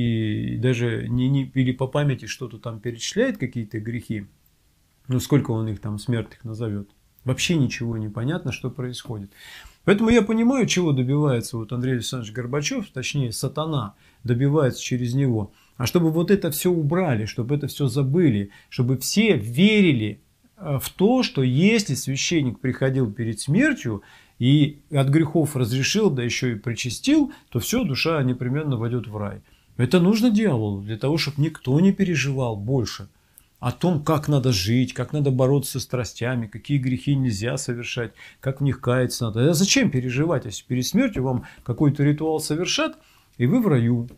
и даже не, не, или по памяти что-то там перечисляет, какие-то грехи. Ну, сколько он их там смертных назовет. Вообще ничего не понятно, что происходит. Поэтому я понимаю, чего добивается вот Андрей Александрович Горбачев, точнее сатана добивается через него. А чтобы вот это все убрали, чтобы это все забыли, чтобы все верили в то, что если священник приходил перед смертью и от грехов разрешил, да еще и причастил, то все, душа непременно войдет в рай. Это нужно дьяволу для того, чтобы никто не переживал больше о том, как надо жить, как надо бороться со страстями, какие грехи нельзя совершать, как в них каяться надо. А зачем переживать, если перед смертью вам какой-то ритуал совершат, и вы в раю?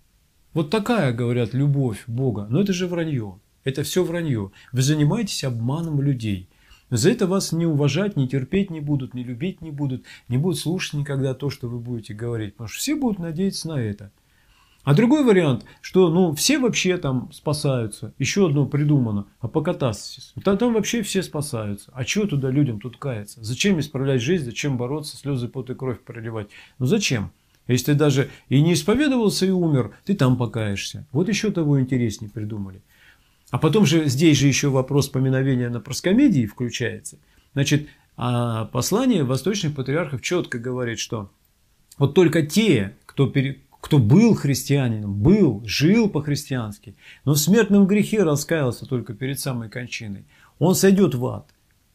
Вот такая, говорят, любовь Бога. Но это же вранье. Это все вранье. Вы занимаетесь обманом людей. За это вас не уважать, не терпеть не будут, не любить не будут, не будут слушать никогда то, что вы будете говорить. Потому что все будут надеяться на это. А другой вариант, что ну, все вообще там спасаются. Еще одно придумано. Апокатастасис. Там, там вообще все спасаются. А чего туда людям тут каяться? Зачем исправлять жизнь? Зачем бороться, слезы, пот и кровь проливать? Ну зачем? Если ты даже и не исповедовался и умер, ты там покаешься. Вот еще того интереснее придумали. А потом же здесь же еще вопрос поминовения на проскомедии включается. Значит, а послание восточных патриархов четко говорит, что вот только те, кто, пере, кто был христианином, был, жил по-христиански, но в смертном грехе раскаялся только перед самой кончиной, он сойдет в ад.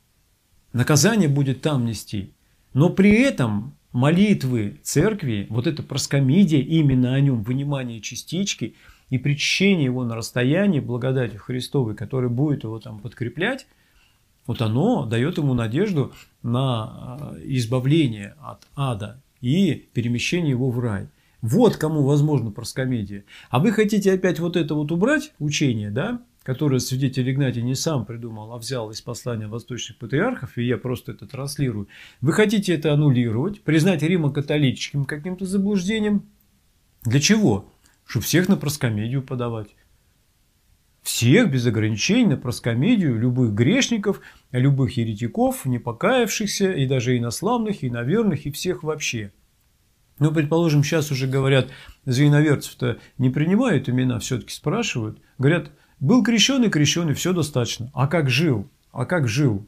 Наказание будет там нести. Но при этом молитвы церкви, вот эта проскомидия, именно о нем, вынимание частички и причащение его на расстоянии благодатью Христовой, которая будет его там подкреплять, вот оно дает ему надежду на избавление от ада и перемещение его в рай. Вот кому возможно проскомидия. А вы хотите опять вот это вот убрать учение, да, которое святитель Игнатий не сам придумал, а взял из послания восточных патриархов, и я просто это транслирую. Вы хотите это аннулировать, признать римо-католическим каким-то заблуждением? Для чего? Чтобы всех на проскомедию подавать. Всех без ограничений на проскомедию, любых грешников, любых еретиков, не покаявшихся, и даже инославных, и иноверных, и всех вообще. Ну, предположим, сейчас уже говорят, за иноверцев-то не принимают имена, все-таки спрашивают. Говорят, был крещеный, крещеный, все достаточно. А как жил? А как жил?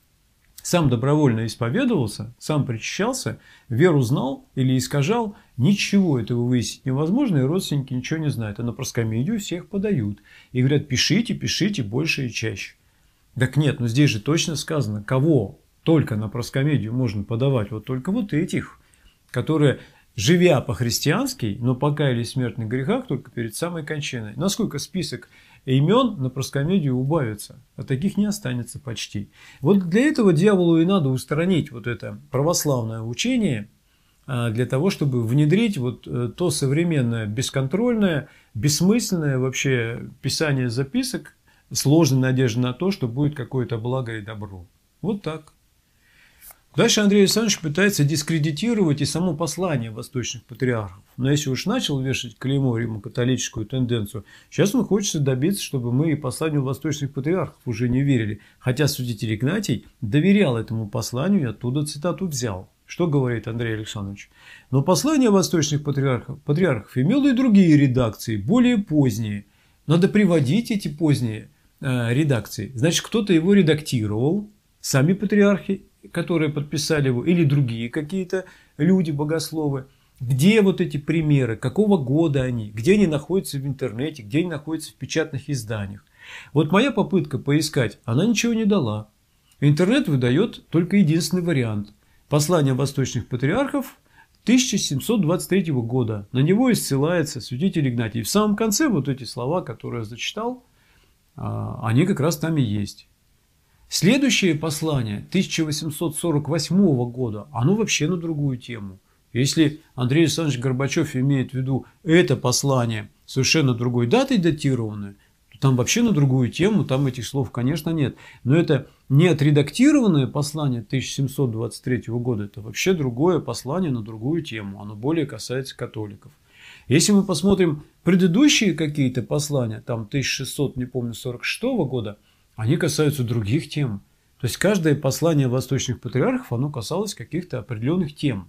Сам добровольно исповедовался, сам причащался, веру знал или искажал, ничего этого выяснить невозможно, и родственники ничего не знают. А на проскомедию всех подают. И говорят, пишите, пишите больше и чаще. Так нет, но здесь же точно сказано, кого только на проскомедию можно подавать. Вот только вот этих, которые, живя по-христиански, но покаялись в смертных грехах только перед самой кончиной. Насколько список имен на проскомедию убавится, а таких не останется почти. Вот для этого дьяволу и надо устранить вот это православное учение, для того, чтобы внедрить вот то современное, бесконтрольное, бессмысленное вообще писание записок, сложной надежды на то, что будет какое-то благо и добро. Вот так. Дальше Андрей Александрович пытается дискредитировать и само послание восточных патриархов. Но если уж начал вешать клеймо римо-католическую тенденцию, сейчас он хочет добиться, чтобы мы и посланию восточных патриархов уже не верили. Хотя святитель Игнатий доверял этому посланию и оттуда цитату взял. Что говорит Андрей Александрович? Но послание восточных патриархов, патриархов имело и другие редакции, более поздние. Надо приводить эти поздние э, редакции. Значит, кто-то его редактировал, сами патриархи, которые подписали его, или другие какие-то люди, богословы. Где вот эти примеры, какого года они, где они находятся в интернете, где они находятся в печатных изданиях. Вот моя попытка поискать, она ничего не дала. Интернет выдает только единственный вариант. Послание восточных патриархов тысяча семьсот двадцать третьего года. На него и ссылается святитель Игнатий. В самом конце вот эти слова, которые я зачитал, они как раз там и есть. Следующее послание тысяча восемьсот сорок восьмого года, оно вообще на другую тему. Если Андрей Александрович Горбачев имеет в виду это послание совершенно другой датой датированное, то там вообще на другую тему, там этих слов, конечно, нет. Но это не отредактированное послание тысяча семьсот двадцать третьего года, это вообще другое послание на другую тему. Оно более касается католиков. Если мы посмотрим предыдущие какие-то послания, там тысяча шестьсот, не помню, сорок шестого года, они касаются других тем. То есть каждое послание восточных патриархов, оно касалось каких-то определенных тем.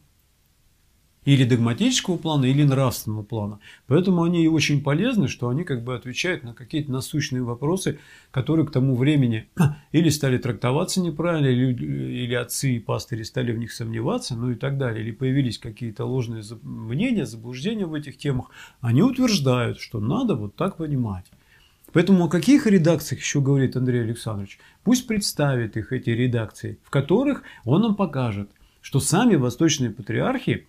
Или догматического плана, или нравственного плана. Поэтому они и очень полезны, что они как бы отвечают на какие-то насущные вопросы, которые к тому времени или стали трактоваться неправильно, или, или отцы и пастыри стали в них сомневаться, ну и так далее. Или появились какие-то ложные мнения, заблуждения в этих темах. Они утверждают, что надо вот так понимать. Поэтому о каких редакциях еще говорит Андрей Александрович? Пусть представит их, эти редакции, в которых он нам покажет, что сами восточные патриархи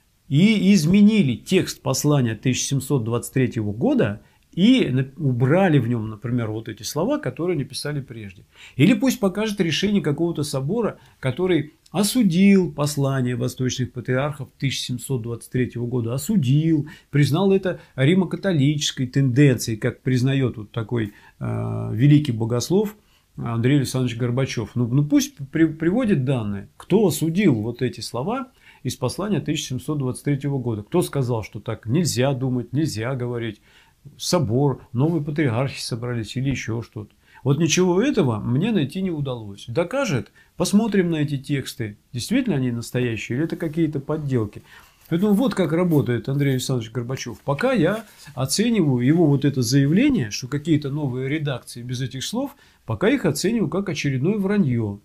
и изменили текст послания тысяча семьсот двадцать третьего года и убрали в нем, например, вот эти слова, которые они писали прежде. Или пусть покажет решение какого-то собора, который осудил послание восточных патриархов тысяча семьсот двадцать третьего года, осудил, признал это римо-католической тенденцией, как признает вот такой э, великий богослов Андрей Александрович Горбачев. Ну, ну пусть при, приводит данные, кто осудил вот эти слова из послания тысяча семьсот двадцать третьего года. Кто сказал, что так нельзя думать, нельзя говорить. Собор, новые патриархи собрались или еще что-то. Вот ничего этого мне найти не удалось. Докажет, посмотрим на эти тексты, действительно они настоящие или это какие-то подделки. Поэтому вот как работает Андрей Александрович Горбачев. Пока я оцениваю его вот это заявление, что какие-то новые редакции без этих слов, пока их оцениваю как очередное вранье.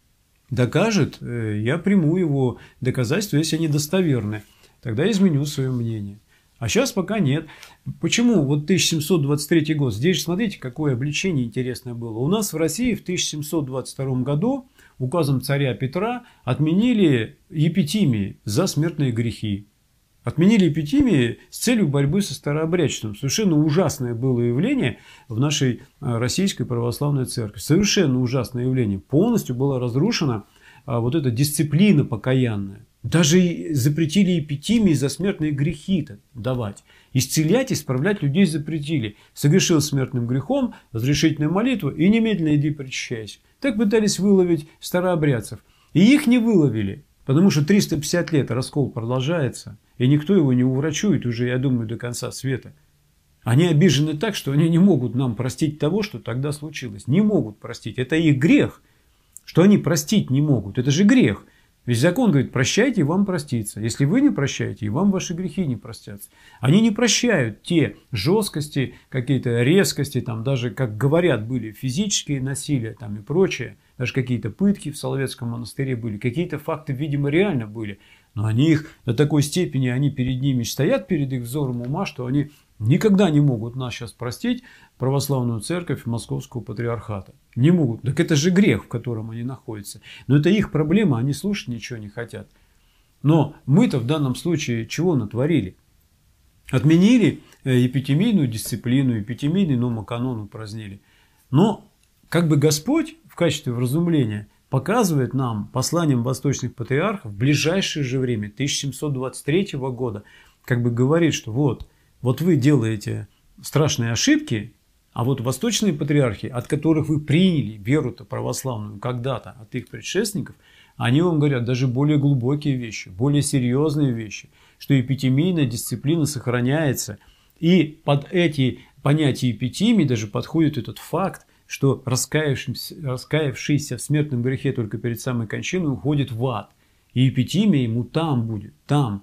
Докажет, я приму его доказательства, если они достоверны. Тогда изменю свое мнение. А сейчас пока нет. Почему вот тысяча семьсот двадцать третий год? Здесь смотрите, какое обличение интересное было. У нас в России в тысяча семьсот двадцать втором году указом царя Петра отменили епитимии за смертные грехи. Отменили епитимии с целью борьбы со старообрядчеством. Совершенно ужасное было явление в нашей российской православной церкви. Совершенно ужасное явление. Полностью была разрушена вот эта дисциплина покаянная. Даже запретили епитимии за смертные грехи давать. Исцелять, исправлять людей запретили. Согрешил смертным грехом, разрешительную молитву и немедленно иди причащайся. Так пытались выловить старообрядцев. И их не выловили. Потому что триста пятьдесят лет раскол продолжается. И никто его не уврачует уже, я думаю, до конца света. Они обижены так, что они не могут нам простить того, что тогда случилось. Не могут простить. Это их грех, что они простить не могут. Это же грех. Ведь закон говорит, прощайте, и вам простится. Если вы не прощаете, и вам ваши грехи не простятся. Они не прощают те жесткости, какие-то резкости, там, даже, как говорят, были физические насилия там, и прочее. Даже какие-то пытки в Соловецком монастыре были. Какие-то факты, видимо, реально были. Но они их до такой степени, они перед ними стоят, перед их взором ума, что они никогда не могут нас сейчас простить, православную церковь Московского патриархата. Не могут. Так это же грех, в котором они находятся. Но это их проблема, они слушать ничего не хотят. Но мы-то в данном случае чего натворили? Отменили епитемийную дисциплину, епитемийный номоканон упразднили. Но как бы Господь в качестве вразумления показывает нам посланием восточных патриархов в ближайшее же время, тысяча семьсот двадцать третьего года, как бы говорит, что вот, вот вы делаете страшные ошибки, а вот восточные патриархи, от которых вы приняли веру-то православную когда-то, от их предшественников, они вам говорят даже более глубокие вещи, более серьезные вещи, что епитемийная дисциплина сохраняется. И под эти понятия епитемии даже подходит этот факт, что раскаявшийся, раскаявшийся в смертном грехе только перед самой кончиной уходит в ад. И епитемия ему там будет, там.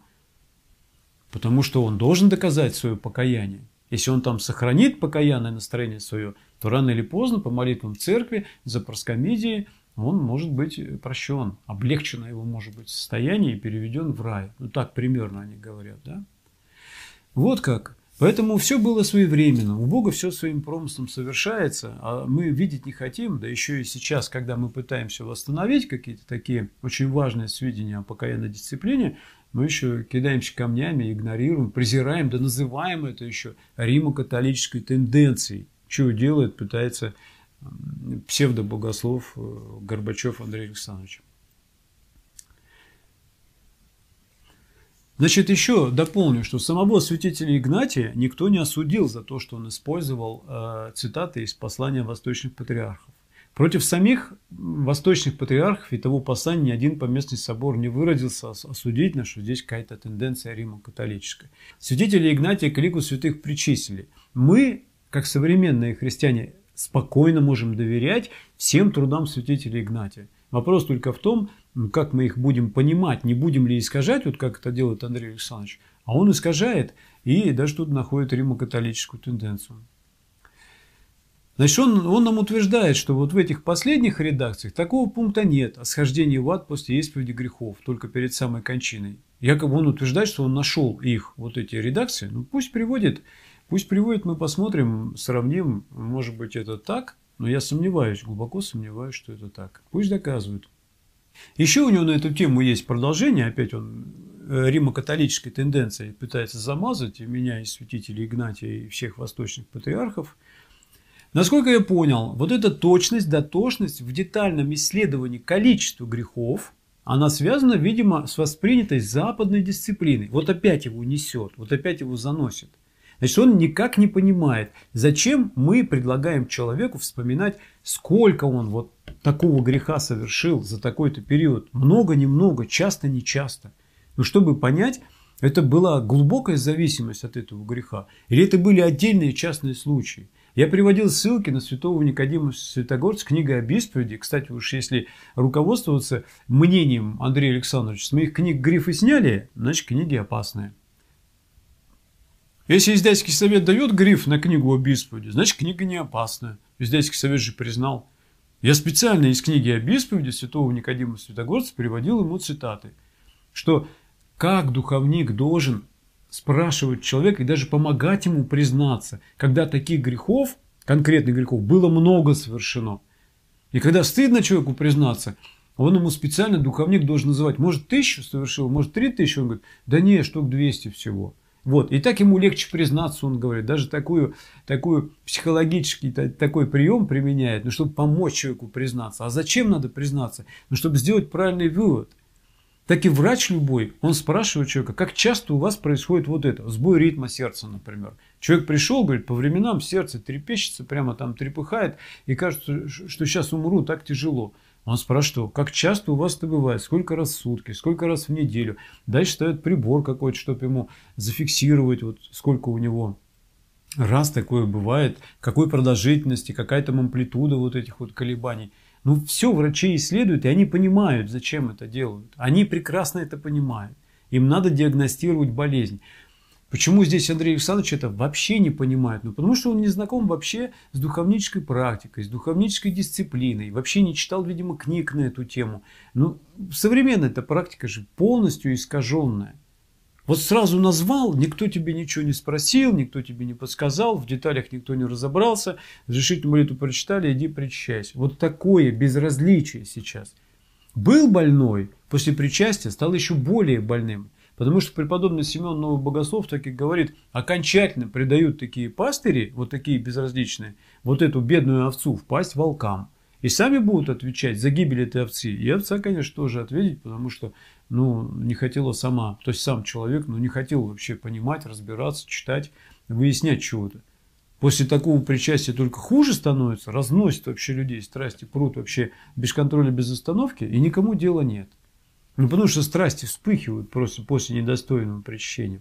Потому что он должен доказать свое покаяние. Если он там сохранит покаянное настроение свое, то рано или поздно по молитвам церкви за проскомидией он может быть прощен. Облегчено его может быть состояние и переведен в рай. Ну так примерно они говорят. Да? Вот как. Поэтому все было своевременно. У Бога все своим промыслом совершается, а мы видеть не хотим. Да еще и сейчас, когда мы пытаемся восстановить какие-то такие очень важные сведения о покаянной дисциплине, мы еще кидаемся камнями, игнорируем, презираем, да называем это еще римо-католической тенденцией. Что делает, пытается псевдобогослов Горбачев Андрей Александрович. Значит, еще дополню, что самого святителя Игнатия никто не осудил за то, что он использовал э, цитаты из послания восточных патриархов. Против самих восточных патриархов и того послания ни один поместный собор не выразился осудительно, что здесь какая-то тенденция римо-католическая. Святителя Игнатия к лику святых причислили. Мы, как современные христиане, спокойно можем доверять всем трудам святителя Игнатия. Вопрос только в том, как мы их будем понимать, не будем ли искажать, вот как это делает Андрей Александрович. А он искажает и даже тут находит римо-католическую тенденцию. Значит, он, он нам утверждает, что вот в этих последних редакциях такого пункта нет о схождении в ад после исповеди грехов, только перед самой кончиной. Якобы он утверждает, что он нашел их, вот эти редакции. Ну пусть приводит, пусть приводит, мы посмотрим, сравним, может быть это так, но я сомневаюсь, глубоко сомневаюсь, что это так. Пусть доказывают. Еще у него на эту тему есть продолжение, опять он римо-католической тенденцией пытается замазать и меня, и святителя Игнатия, и всех восточных патриархов. Насколько я понял, вот эта точность, дотошность в детальном исследовании количества грехов, она связана, видимо, с воспринятой западной дисциплиной. Вот опять его несет, вот опять его заносит. Значит, он никак не понимает, зачем мы предлагаем человеку вспоминать, сколько он вот такого греха совершил за такой-то период. Много-немного, часто-нечасто. Но чтобы понять, это была глубокая зависимость от этого греха. Или это были отдельные частные случаи. Я приводил ссылки на святого Никодима Святогорца, книга об исповеди. Кстати, уж если руководствоваться мнением Андрея Александровича, с моих книг грифы сняли, значит, книги опасные. Если издательский совет дает гриф на книгу об исповеди, значит, книга не опасная. Издательский совет же признал. Я специально из книги об исповеди святого Никодима Святогорца приводил ему цитаты, что как духовник должен спрашивать человека и даже помогать ему признаться, когда таких грехов, конкретных грехов, было много совершено. И когда стыдно человеку признаться, он ему специально, духовник должен называть, может, тысячу совершил, может, три тысячи, он говорит, да не, штук двести всего. Вот. И так ему легче признаться, он говорит, даже такую, такую психологический такой прием применяет, ну, чтобы помочь человеку признаться. А зачем надо признаться? Ну, чтобы сделать правильный вывод. Так и врач любой, он спрашивает человека, как часто у вас происходит вот это, сбой ритма сердца, например. Человек пришел, говорит, по временам сердце трепещется, прямо там трепыхает, и кажется, что сейчас умру, так тяжело. Он спрашивает, как часто у вас это бывает, сколько раз в сутки, сколько раз в неделю. Дальше ставят прибор какой-то, чтобы ему зафиксировать, вот сколько у него раз такое бывает, какой продолжительности, какая там амплитуда вот этих вот колебаний. Ну, все врачи исследуют, и они понимают, зачем это делают. Они прекрасно это понимают. Им надо диагностировать болезнь. Почему здесь Андрей Александрович это вообще не понимает? Ну, потому что он не знаком вообще с духовнической практикой, с духовнической дисциплиной. Вообще не читал, видимо, книг на эту тему. Ну, современная эта практика же полностью искаженная. Вот сразу назвал, никто тебе ничего не спросил, никто тебе не подсказал, в деталях никто не разобрался, разрешительную молитву прочитали, иди причащайся. Вот такое безразличие сейчас. Был больной, после причастия стал еще более больным. Потому что преподобный Симеон Новый Богослов так и говорит, окончательно предают такие пастыри, вот такие безразличные, вот эту бедную овцу впасть волкам. И сами будут отвечать за гибель этой овцы. И овца, конечно, тоже ответить, потому что ну, не хотела сама, то есть сам человек, ну, не хотел вообще понимать, разбираться, читать, выяснять чего-то. После такого причастия только хуже становится, разносит вообще людей, страсти прут вообще без контроля, без остановки, и никому дела нет. Ну, потому что страсти вспыхивают просто после недостойного причащения.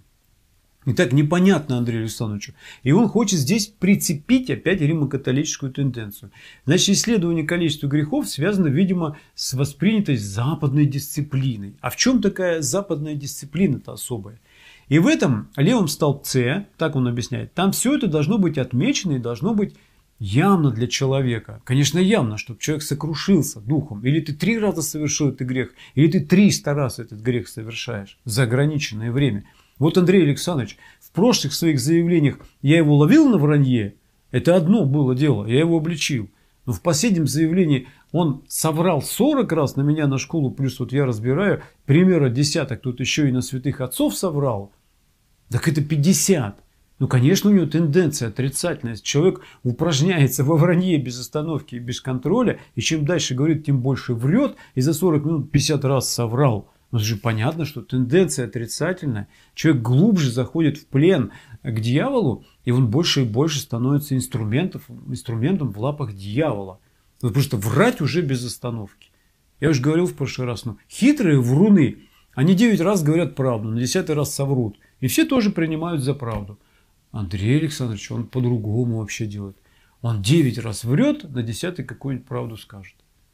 И так непонятно Андрею Александровичу. И он хочет здесь прицепить опять римо-католическую тенденцию. Значит, исследование количества грехов связано, видимо, с воспринятой западной дисциплиной. А в чем такая западная дисциплина-то особая? И в этом левом столбце, так он объясняет, там все это должно быть отмечено и должно быть явно для человека. Конечно, явно, чтобы человек сокрушился духом. Или ты три раза совершил этот грех, или ты триста раз этот грех совершаешь за ограниченное время. Вот Андрей Александрович, в прошлых своих заявлениях я его ловил на вранье, это одно было дело, я его обличил. Но в последнем заявлении он соврал сорок раз на меня, на школу, плюс вот я разбираю, примерно десяток, тут еще и на святых отцов соврал. Так это пятьдесят. Ну, конечно, у него тенденция отрицательная. Человек упражняется во вранье без остановки и без контроля, и чем дальше говорит, тем больше врет, и за сорок минут пятьдесят раз соврал. Но это же понятно, что тенденция отрицательная. Человек глубже заходит в плен к дьяволу, и он больше и больше становится инструментом, инструментом в лапах дьявола. Потому что врать уже без остановки. Я уже говорил в прошлый раз, ну, хитрые вруны, они девять раз говорят правду, на десятый раз соврут. И все тоже принимают за правду. Андрей Александрович, он по-другому вообще делает. Он девять раз врет, на десятый какую-нибудь правду скажет.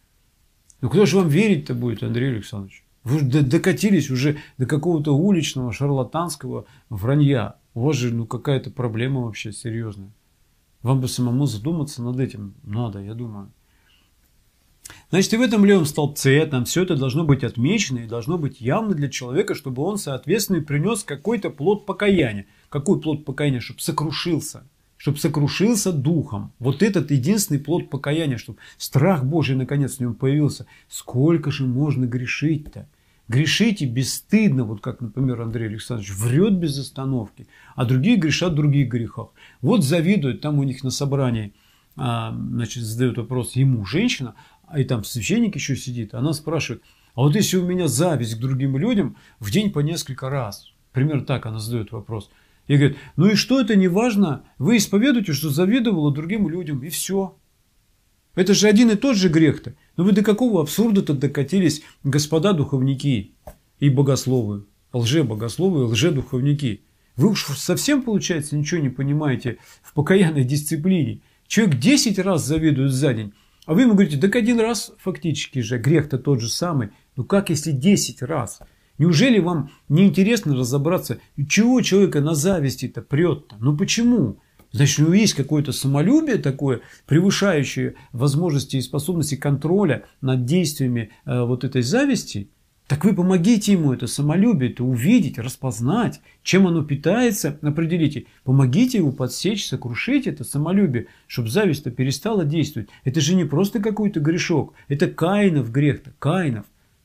Ну, кто же вам верить-то будет, Андрей Александрович? Вы же докатились уже до какого-то уличного шарлатанского вранья. У вас же ну, какая-то проблема вообще серьезная. Вам бы самому задуматься над этим надо, я думаю. Значит, и в этом левом столбце там все это должно быть отмечено и должно быть явно для человека, чтобы он, соответственно, принес какой-то плод покаяния. Какой плод покаяния? Чтобы сокрушился. Чтобы сокрушился духом. Вот этот единственный плод покаяния, чтобы страх Божий наконец в нем появился. Сколько же можно грешить-то? Грешите бесстыдно, вот как, например, Андрей Александрович врет без остановки, а другие грешат в других грехах. Вот завидуют, там у них на собрании, а, значит, задают вопрос ему женщина, и там священник еще сидит, она спрашивает, а вот если у меня зависть к другим людям в день по несколько раз, примерно так она задает вопрос, и говорит, ну и что это не важно, вы исповедуете, что завидовала другим людям, и все. Это же один и тот же грех-то. Но вы до какого абсурда-то докатились, господа духовники и богословы, лже-богословы и лже-духовники. Вы уж совсем, получается, ничего не понимаете в покаянной дисциплине. Человек десять раз завидует за день, а вы ему говорите, так один раз фактически же, грех-то тот же самый. Ну как если десять раз? Неужели вам не интересно разобраться, чего человека на зависти-то прет-то? Ну почему? Значит, у него есть какое-то самолюбие такое, превышающее возможности и способности контроля над действиями э, вот этой зависти. Так вы помогите ему это самолюбие-то увидеть, распознать, чем оно питается, определите. Помогите ему подсечь, сокрушить это самолюбие, чтобы зависть-то перестала действовать. Это же не просто какой-то грешок, это Каинов грех-то, Каинов.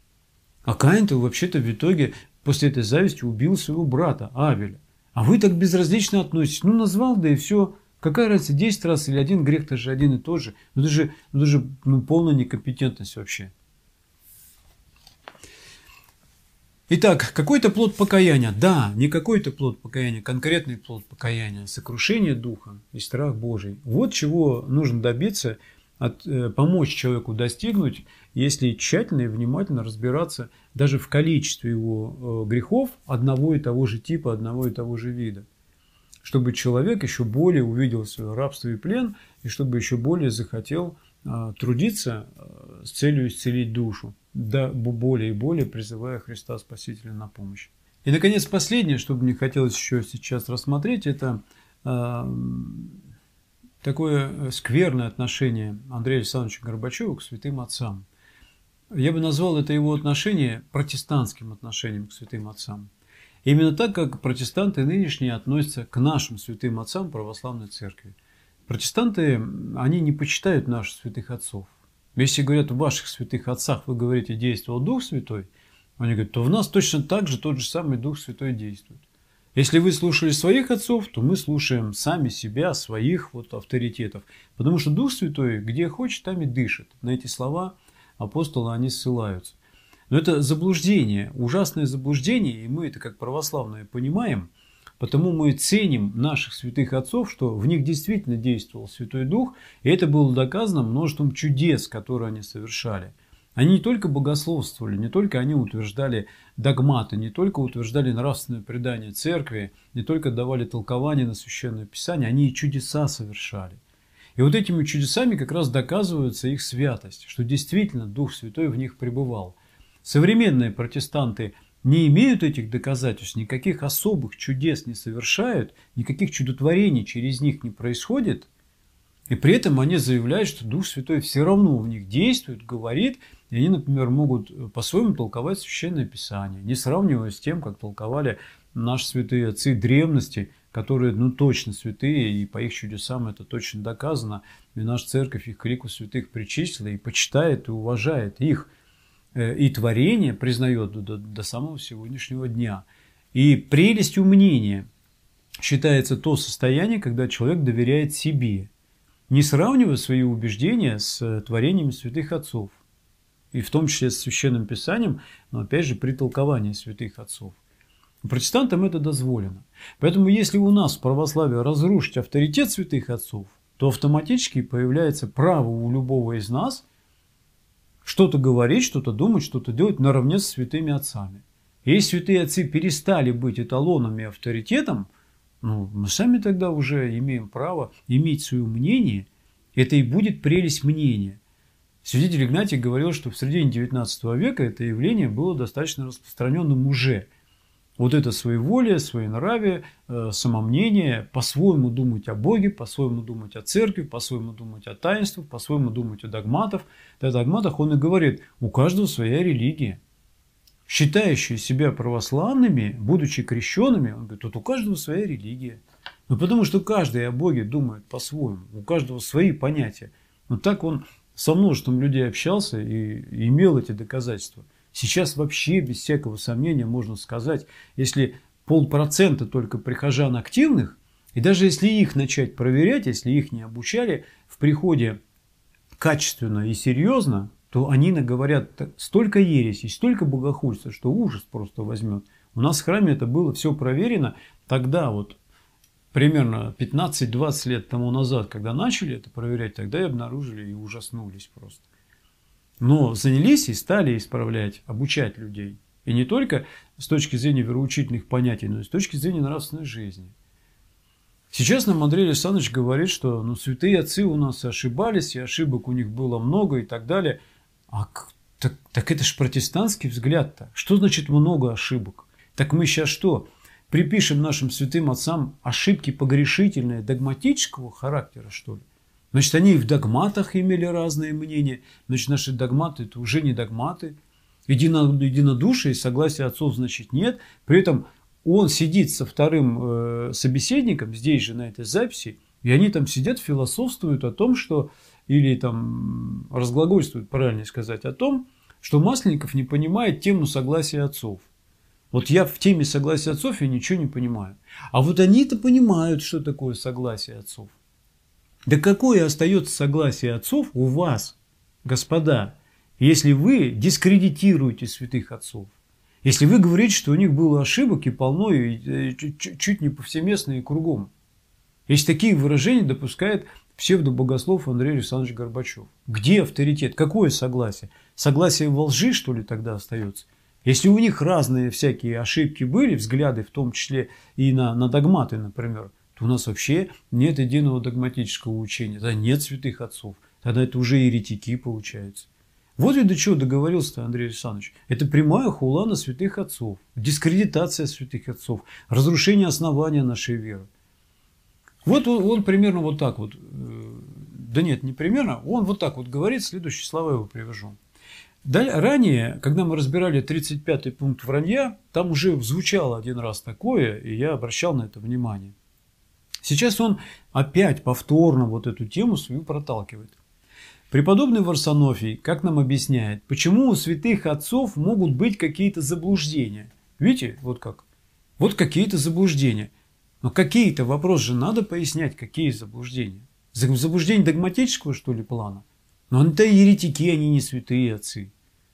А Каин-то вообще-то в итоге после этой зависти убил своего брата Авеля. А вы так безразлично относитесь. Ну, назвал, да и все. Какая разница, десять раз или один грех-то же один и тот же. Ну, это же, ну, это же ну, полная некомпетентность вообще. Итак, какой-то плод покаяния. Да, не какой-то плод покаяния, конкретный плод покаяния. Сокрушение духа и страх Божий. Вот чего нужно добиться, от, э, помочь человеку достигнуть, если тщательно и внимательно разбираться даже в количестве его э, грехов одного и того же типа, одного и того же вида. Чтобы человек еще более увидел свое рабство и плен, и чтобы еще более захотел э, трудиться э, с целью исцелить душу, да, более и более призывая Христа Спасителя на помощь. И, наконец, последнее, что мне хотелось еще сейчас рассмотреть, это э, такое скверное отношение Андрея Александровича Горбачева к святым отцам. Я бы назвал это его отношение протестантским отношением к святым отцам. Именно так, как протестанты нынешние относятся к нашим святым отцам православной церкви. Протестанты, они не почитают наших святых отцов. Если говорят, в ваших святых отцах вы говорите, действовал Дух Святой, они говорят, то в нас точно так же тот же самый Дух Святой действует. Если вы слушали своих отцов, то мы слушаем сами себя, своих вот авторитетов. Потому что Дух Святой, где хочет, там и дышит. На эти слова апостолы, они ссылаются. Но это заблуждение, ужасное заблуждение, и мы это как православные понимаем. Потому мы ценим наших святых отцов, что в них действительно действовал Святой Дух, и это было доказано множеством чудес, которые они совершали. Они не только богословствовали, не только они утверждали догматы, не только утверждали нравственное предание церкви, не только давали толкование на Священное Писание, они и чудеса совершали. И вот этими чудесами как раз доказывается их святость, что действительно Дух Святой в них пребывал. Современные протестанты не имеют этих доказательств, никаких особых чудес не совершают, никаких чудотворений через них не происходит. И при этом они заявляют, что Дух Святой все равно в них действует, говорит, и они, например, могут по-своему толковать Священное Писание, не сравнивая с тем, как толковали наши святые отцы древности, которые, ну, точно святые, и по их чудесам это точно доказано. И наша церковь их к лику святых причислила, и почитает, и уважает их, и творение признает до, до самого сегодняшнего дня. И прелестью мнения считается то состояние, когда человек доверяет себе, не сравнивая свои убеждения с творениями святых отцов, и в том числе с Священным Писанием, но опять же при толковании святых отцов. Протестантам это дозволено. Поэтому если у нас в православии разрушить авторитет святых отцов, то автоматически появляется право у любого из нас что-то говорить, что-то думать, что-то делать наравне со святыми отцами. Если святые отцы перестали быть эталоном и авторитетом, ну, мы сами тогда уже имеем право иметь свое мнение. Это и будет прелесть мнения. Святитель Игнатий говорил, что в середине девятнадцатого века это явление было достаточно распространенным уже. Вот это своеволие, своенравие, э, самомнение, по-своему думать о Боге, по-своему думать о церкви, по-своему думать о таинствах, по-своему думать о догматах. О догматах он и говорит, у каждого своя религия. Считающие себя православными, будучи крещенными, он говорит, вот у каждого своя религия. Ну, потому что каждый о Боге думает по-своему, у каждого свои понятия. Вот так он со множеством людей общался и имел эти доказательства. Сейчас вообще без всякого сомнения можно сказать, если полпроцента только прихожан активных, и даже если их начать проверять, если их не обучали в приходе качественно и серьезно, то они наговорят столько ересей, столько богохульства, что ужас просто возьмет. У нас в храме это было все проверено тогда, вот примерно пятнадцать-двадцать лет тому назад, когда начали это проверять, тогда и обнаружили и ужаснулись просто. Но занялись и стали исправлять, обучать людей. И не только с точки зрения вероучительных понятий, но и с точки зрения нравственной жизни. Сейчас нам Андрей Александрович говорит, что ну, святые отцы у нас ошибались, и ошибок у них было много и так далее. А так, так это ж протестантский взгляд-то. Что значит много ошибок? Так мы сейчас что, припишем нашим святым отцам ошибки погрешительные, догматического характера, что ли? Значит, они и в догматах имели разные мнения. Значит, наши догматы – это уже не догматы. Единодушия и согласия отцов, значит, нет. При этом он сидит со вторым э, собеседником, здесь же на этой записи, и они там сидят, философствуют о том, что, или там разглагольствуют, правильнее сказать, о том, что Масленников не понимает тему согласия отцов. Вот я в теме согласия отцов я ничего не понимаю. А вот они-то понимают, что такое согласие отцов. Да какое остается согласие отцов у вас, господа, если вы дискредитируете святых отцов? Если вы говорите, что у них было ошибок и полно, и чуть не повсеместно и кругом. Если такие выражения допускает псевдобогослов Андрей Александрович Горбачев. Где авторитет? Какое согласие? Согласие во лжи, что ли, тогда остается? Если у них разные всякие ошибки были, взгляды, в том числе и на, на догматы, например, то у нас вообще нет единого догматического учения. Тогда нет святых отцов. Тогда это уже еретики получается. Вот и до чего договорился Андрей Александрович. Это прямая хула на святых отцов. Дискредитация святых отцов. Разрушение основания нашей веры. Вот он, он примерно вот так вот. Да нет, не примерно. Он вот так вот говорит. Следующие слова я его привяжу. Ранее, когда мы разбирали тридцать пятый пункт вранья, там уже звучало один раз такое, и я обращал на это внимание. Сейчас он опять повторно вот эту тему свою проталкивает. Преподобный Варсонофий, как нам объясняет, почему у святых отцов могут быть какие-то заблуждения. Видите, вот как. Вот какие-то заблуждения. Но какие-то, вопрос же надо пояснять, какие заблуждения. Заблуждения догматического, что ли, плана? Но это еретики, они не святые отцы.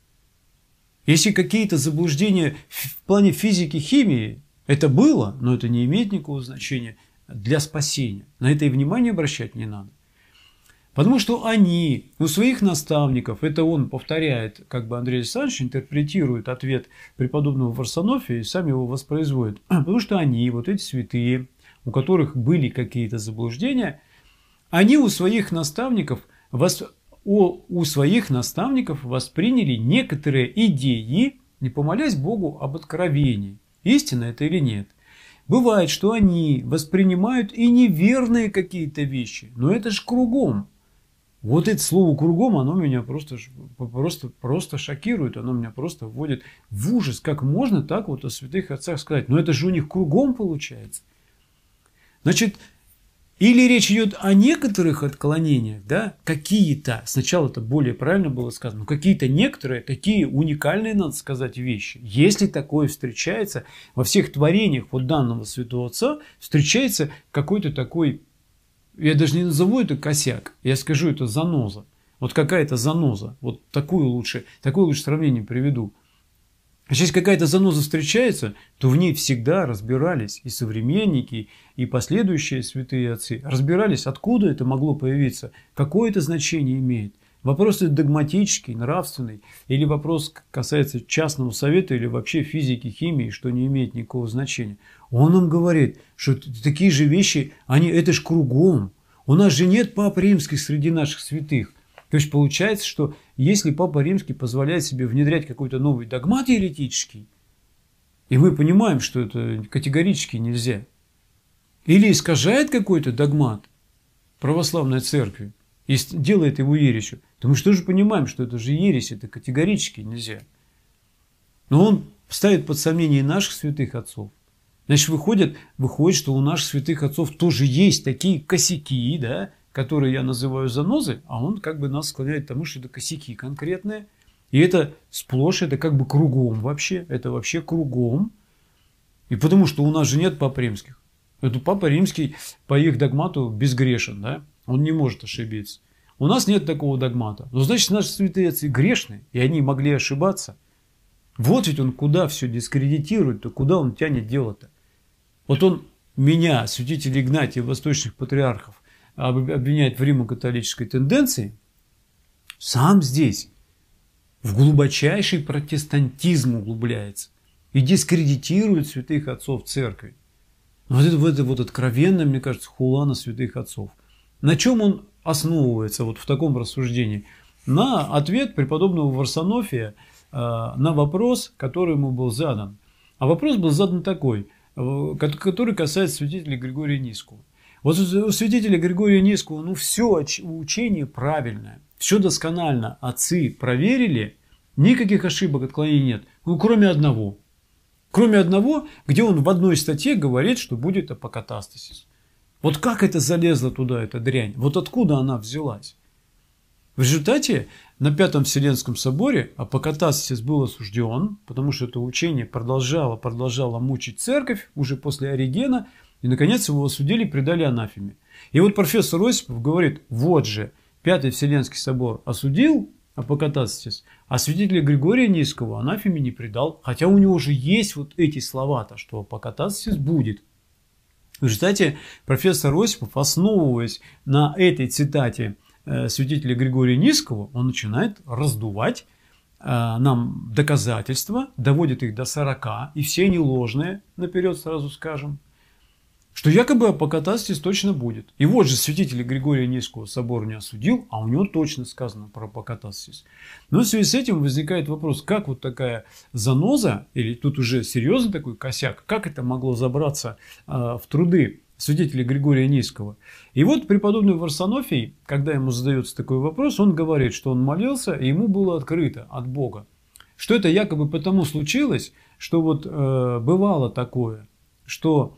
Если какие-то заблуждения в плане физики, химии, это было, но это не имеет никакого значения для спасения. На это и внимание обращать не надо. Потому что они у своих наставников, это он повторяет, как бы Андрей Александрович интерпретирует ответ преподобного Варсонофия и сам его воспроизводит. Потому что они, вот эти святые, у которых были какие-то заблуждения, они у своих наставников, вос... у своих наставников восприняли некоторые идеи, не помолясь Богу об откровении. Истина это или нет? Бывает, что они воспринимают и неверные какие-то вещи, но это же кругом. Вот это слово «кругом», оно меня просто, просто, просто шокирует, оно меня просто вводит в ужас. Как можно так вот о святых отцах сказать? Но это же у них кругом получается. Значит, или речь идет о некоторых отклонениях, да, какие-то, сначала это более правильно было сказано, но какие-то некоторые, такие уникальные, надо сказать, вещи. Если такое встречается во всех творениях вот данного святого отца, встречается какой-то такой, я даже не назову это косяк, я скажу это заноза. Вот какая-то заноза, вот такую лучше, такое лучше сравнение приведу. А если какая-то заноза встречается, то в ней всегда разбирались и современники, и последующие святые отцы. Разбирались, откуда это могло появиться, какое это значение имеет. Вопрос догматический, нравственный, или вопрос касается частного совета, или вообще физики, химии, что не имеет никакого значения. Он нам говорит, что такие же вещи, они, это ж кругом. У нас же нет пап римских среди наших святых. То есть получается, что если Папа Римский позволяет себе внедрять какой-то новый догмат еретический, и мы понимаем, что это категорически нельзя, или искажает какой-то догмат православной церкви и делает его ересью, то мы что же понимаем, что это же ересь, это категорически нельзя. Но он ставит под сомнение наших святых отцов. Значит, выходит, выходит, что у наших святых отцов тоже есть такие косяки, да, которые я называю занозы, а он как бы нас склоняет к тому, что это косяки конкретные. И это сплошь, это как бы кругом вообще, это вообще кругом. И потому что у нас же нет пап римских. Это Папа Римский по их догмату безгрешен, да? Он не может ошибиться. У нас нет такого догмата. Но значит, наши святые отцы грешны, и они могли ошибаться. Вот ведь он куда все дискредитирует, то куда он тянет дело-то. Вот он меня, святителя Игнатия, восточных патриархов, обвиняет в римо-католической тенденции, сам здесь в глубочайший протестантизм углубляется и дискредитирует святых отцов церкви. Вот это, вот это вот откровенно, мне кажется, хула на святых отцов. На чем он основывается вот в таком рассуждении? На ответ преподобного Варсонофия э, на вопрос, который ему был задан. А вопрос был задан такой, э, который касается святителя Григория Нисского. Вот у святителя Григория Нисского, ну, все учение правильное, все досконально. Отцы проверили, никаких ошибок, отклонений нет. Ну, кроме одного. Кроме одного, где он в одной статье говорит, что будет апокатастасис. Вот как это залезло туда, эта дрянь? Вот откуда она взялась? В результате на Пятом Вселенском соборе апокатастасис был осужден, потому что это учение продолжало, продолжало мучить церковь уже после Оригена. И, наконец, его осудили, предали анафеме. И вот профессор Осипов говорит, вот же, Пятый Вселенский собор осудил апокатастасис, а святителя Григория Нисского анафеме не предал. Хотя у него же есть вот эти слова-то, что апокатастасис будет. В результате профессор Осипов, основываясь на этой цитате э, святителя Григория Нисского, он начинает раздувать э, нам доказательства, доводит их до сорока, и все они ложные, наперед сразу скажем, что якобы апокатастасис точно будет. И вот же святителя Григория Нисского собор не осудил, а у него точно сказано про апокатастасис. Но в связи с этим возникает вопрос, как вот такая заноза, или тут уже серьезный такой косяк, как это могло забраться э, в труды святителя Григория Нисского. И вот преподобный Варсонофий, когда ему задается такой вопрос, он говорит, что он молился, и ему было открыто от Бога. Что это якобы потому случилось, что вот э, бывало такое, что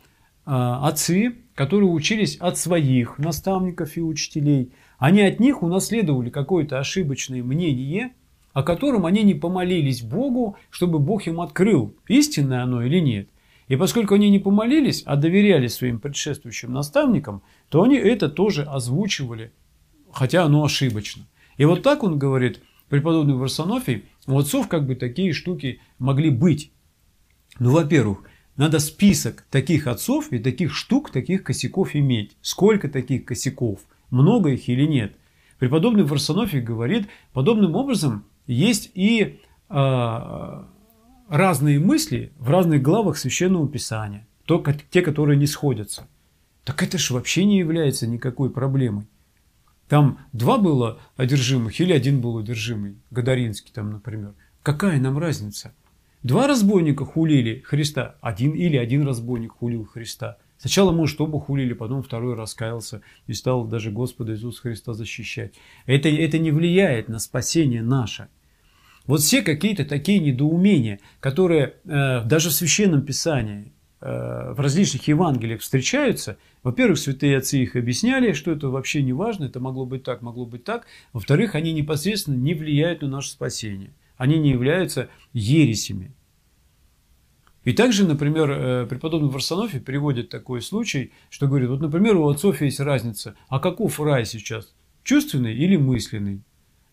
отцы, которые учились от своих наставников и учителей, они от них унаследовали какое-то ошибочное мнение, о котором они не помолились Богу, чтобы Бог им открыл, истинное оно или нет. И поскольку они не помолились, а доверяли своим предшествующим наставникам, то они это тоже озвучивали, хотя оно ошибочно. И вот так он говорит, преподобный Варсонофий, у отцов как бы такие штуки могли быть. Ну, во-первых, надо список таких отцов и таких штук, таких косяков иметь. Сколько таких косяков? Много их или нет? Преподобный Варсонофий говорит, подобным образом есть и э, разные мысли в разных главах Священного Писания. То, те, которые не сходятся. Так это же вообще не является никакой проблемой. Там два было одержимых или один был одержимый, Гадаринский там, например. Какая нам разница? Два разбойника хулили Христа, один или один разбойник хулил Христа. Сначала, может, оба хулили, потом второй раскаялся и стал даже Господа Иисуса Христа защищать. Это, это не влияет на спасение наше. Вот все какие-то такие недоумения, которые э, даже в Священном Писании, э, в различных Евангелиях встречаются. Во-первых, святые отцы их объясняли, что это вообще не важно, это могло быть так, могло быть так. Во-вторых, они непосредственно не влияют на наше спасение. Они не являются ересями. И также, например, преподобный Варсонофий приводит такой случай, что говорит, вот, например, у отцов есть разница, а каков рай сейчас, чувственный или мысленный?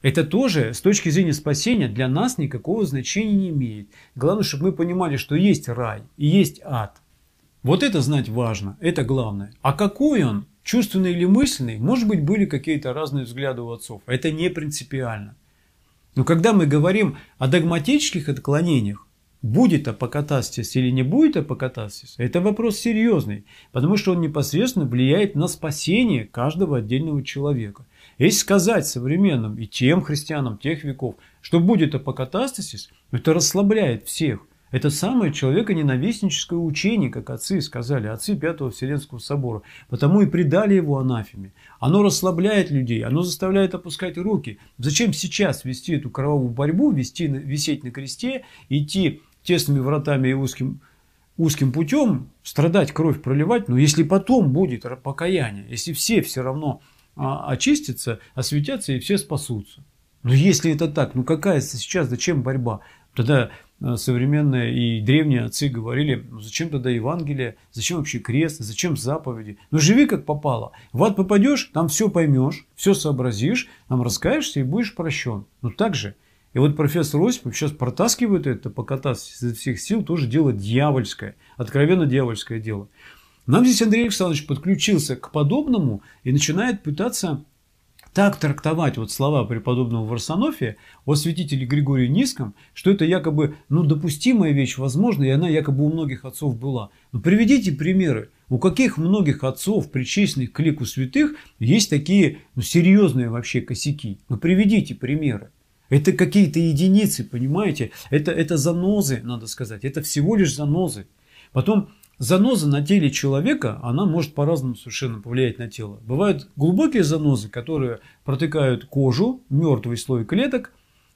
Это тоже с точки зрения спасения для нас никакого значения не имеет. Главное, чтобы мы понимали, что есть рай и есть ад. Вот это знать важно, это главное. А какой он, чувственный или мысленный, может быть, были какие-то разные взгляды у отцов. Это не принципиально. Но когда мы говорим о догматических отклонениях, будет апокатастис или не будет апокатастис, это вопрос серьезный, потому что он непосредственно влияет на спасение каждого отдельного человека. Если сказать современным и тем христианам тех веков, что будет апокатастис, это расслабляет всех. Это самое человеконенавистническое учение, как отцы сказали, отцы Пятого Вселенского собора. Потому и предали его анафеме. Оно расслабляет людей, оно заставляет опускать руки. Зачем сейчас вести эту кровавую борьбу, вести, висеть на кресте, идти тесными вратами и узким, узким путем, страдать, кровь проливать? Но если потом будет покаяние, если все все равно очистятся, осветятся и все спасутся. Но если это так, ну какая сейчас, зачем борьба? Тогда современные и древние отцы говорили, ну зачем тогда Евангелие, зачем вообще крест, зачем заповеди? Ну живи как попало. В ад попадешь, там все поймешь, все сообразишь, там раскаешься и будешь прощен. Ну так же. И вот профессор Осипов сейчас протаскивает это покататься изо всех сил, тоже дело дьявольское, откровенно дьявольское дело. Нам здесь Андрей Александрович подключился к подобному и начинает пытаться так трактовать вот слова преподобного Варсонофия о святителе Григории Низком, что это якобы ну, допустимая вещь, возможно, и она якобы у многих отцов была. Но приведите примеры. У каких многих отцов, причисленных к лику святых, есть такие ну, серьезные вообще косяки? Ну приведите примеры. Это какие-то единицы, понимаете? Это, это занозы, надо сказать. Это всего лишь занозы. Потом заноза на теле человека, она может по-разному совершенно повлиять на тело. Бывают глубокие занозы, которые протыкают кожу, мертвый слой клеток,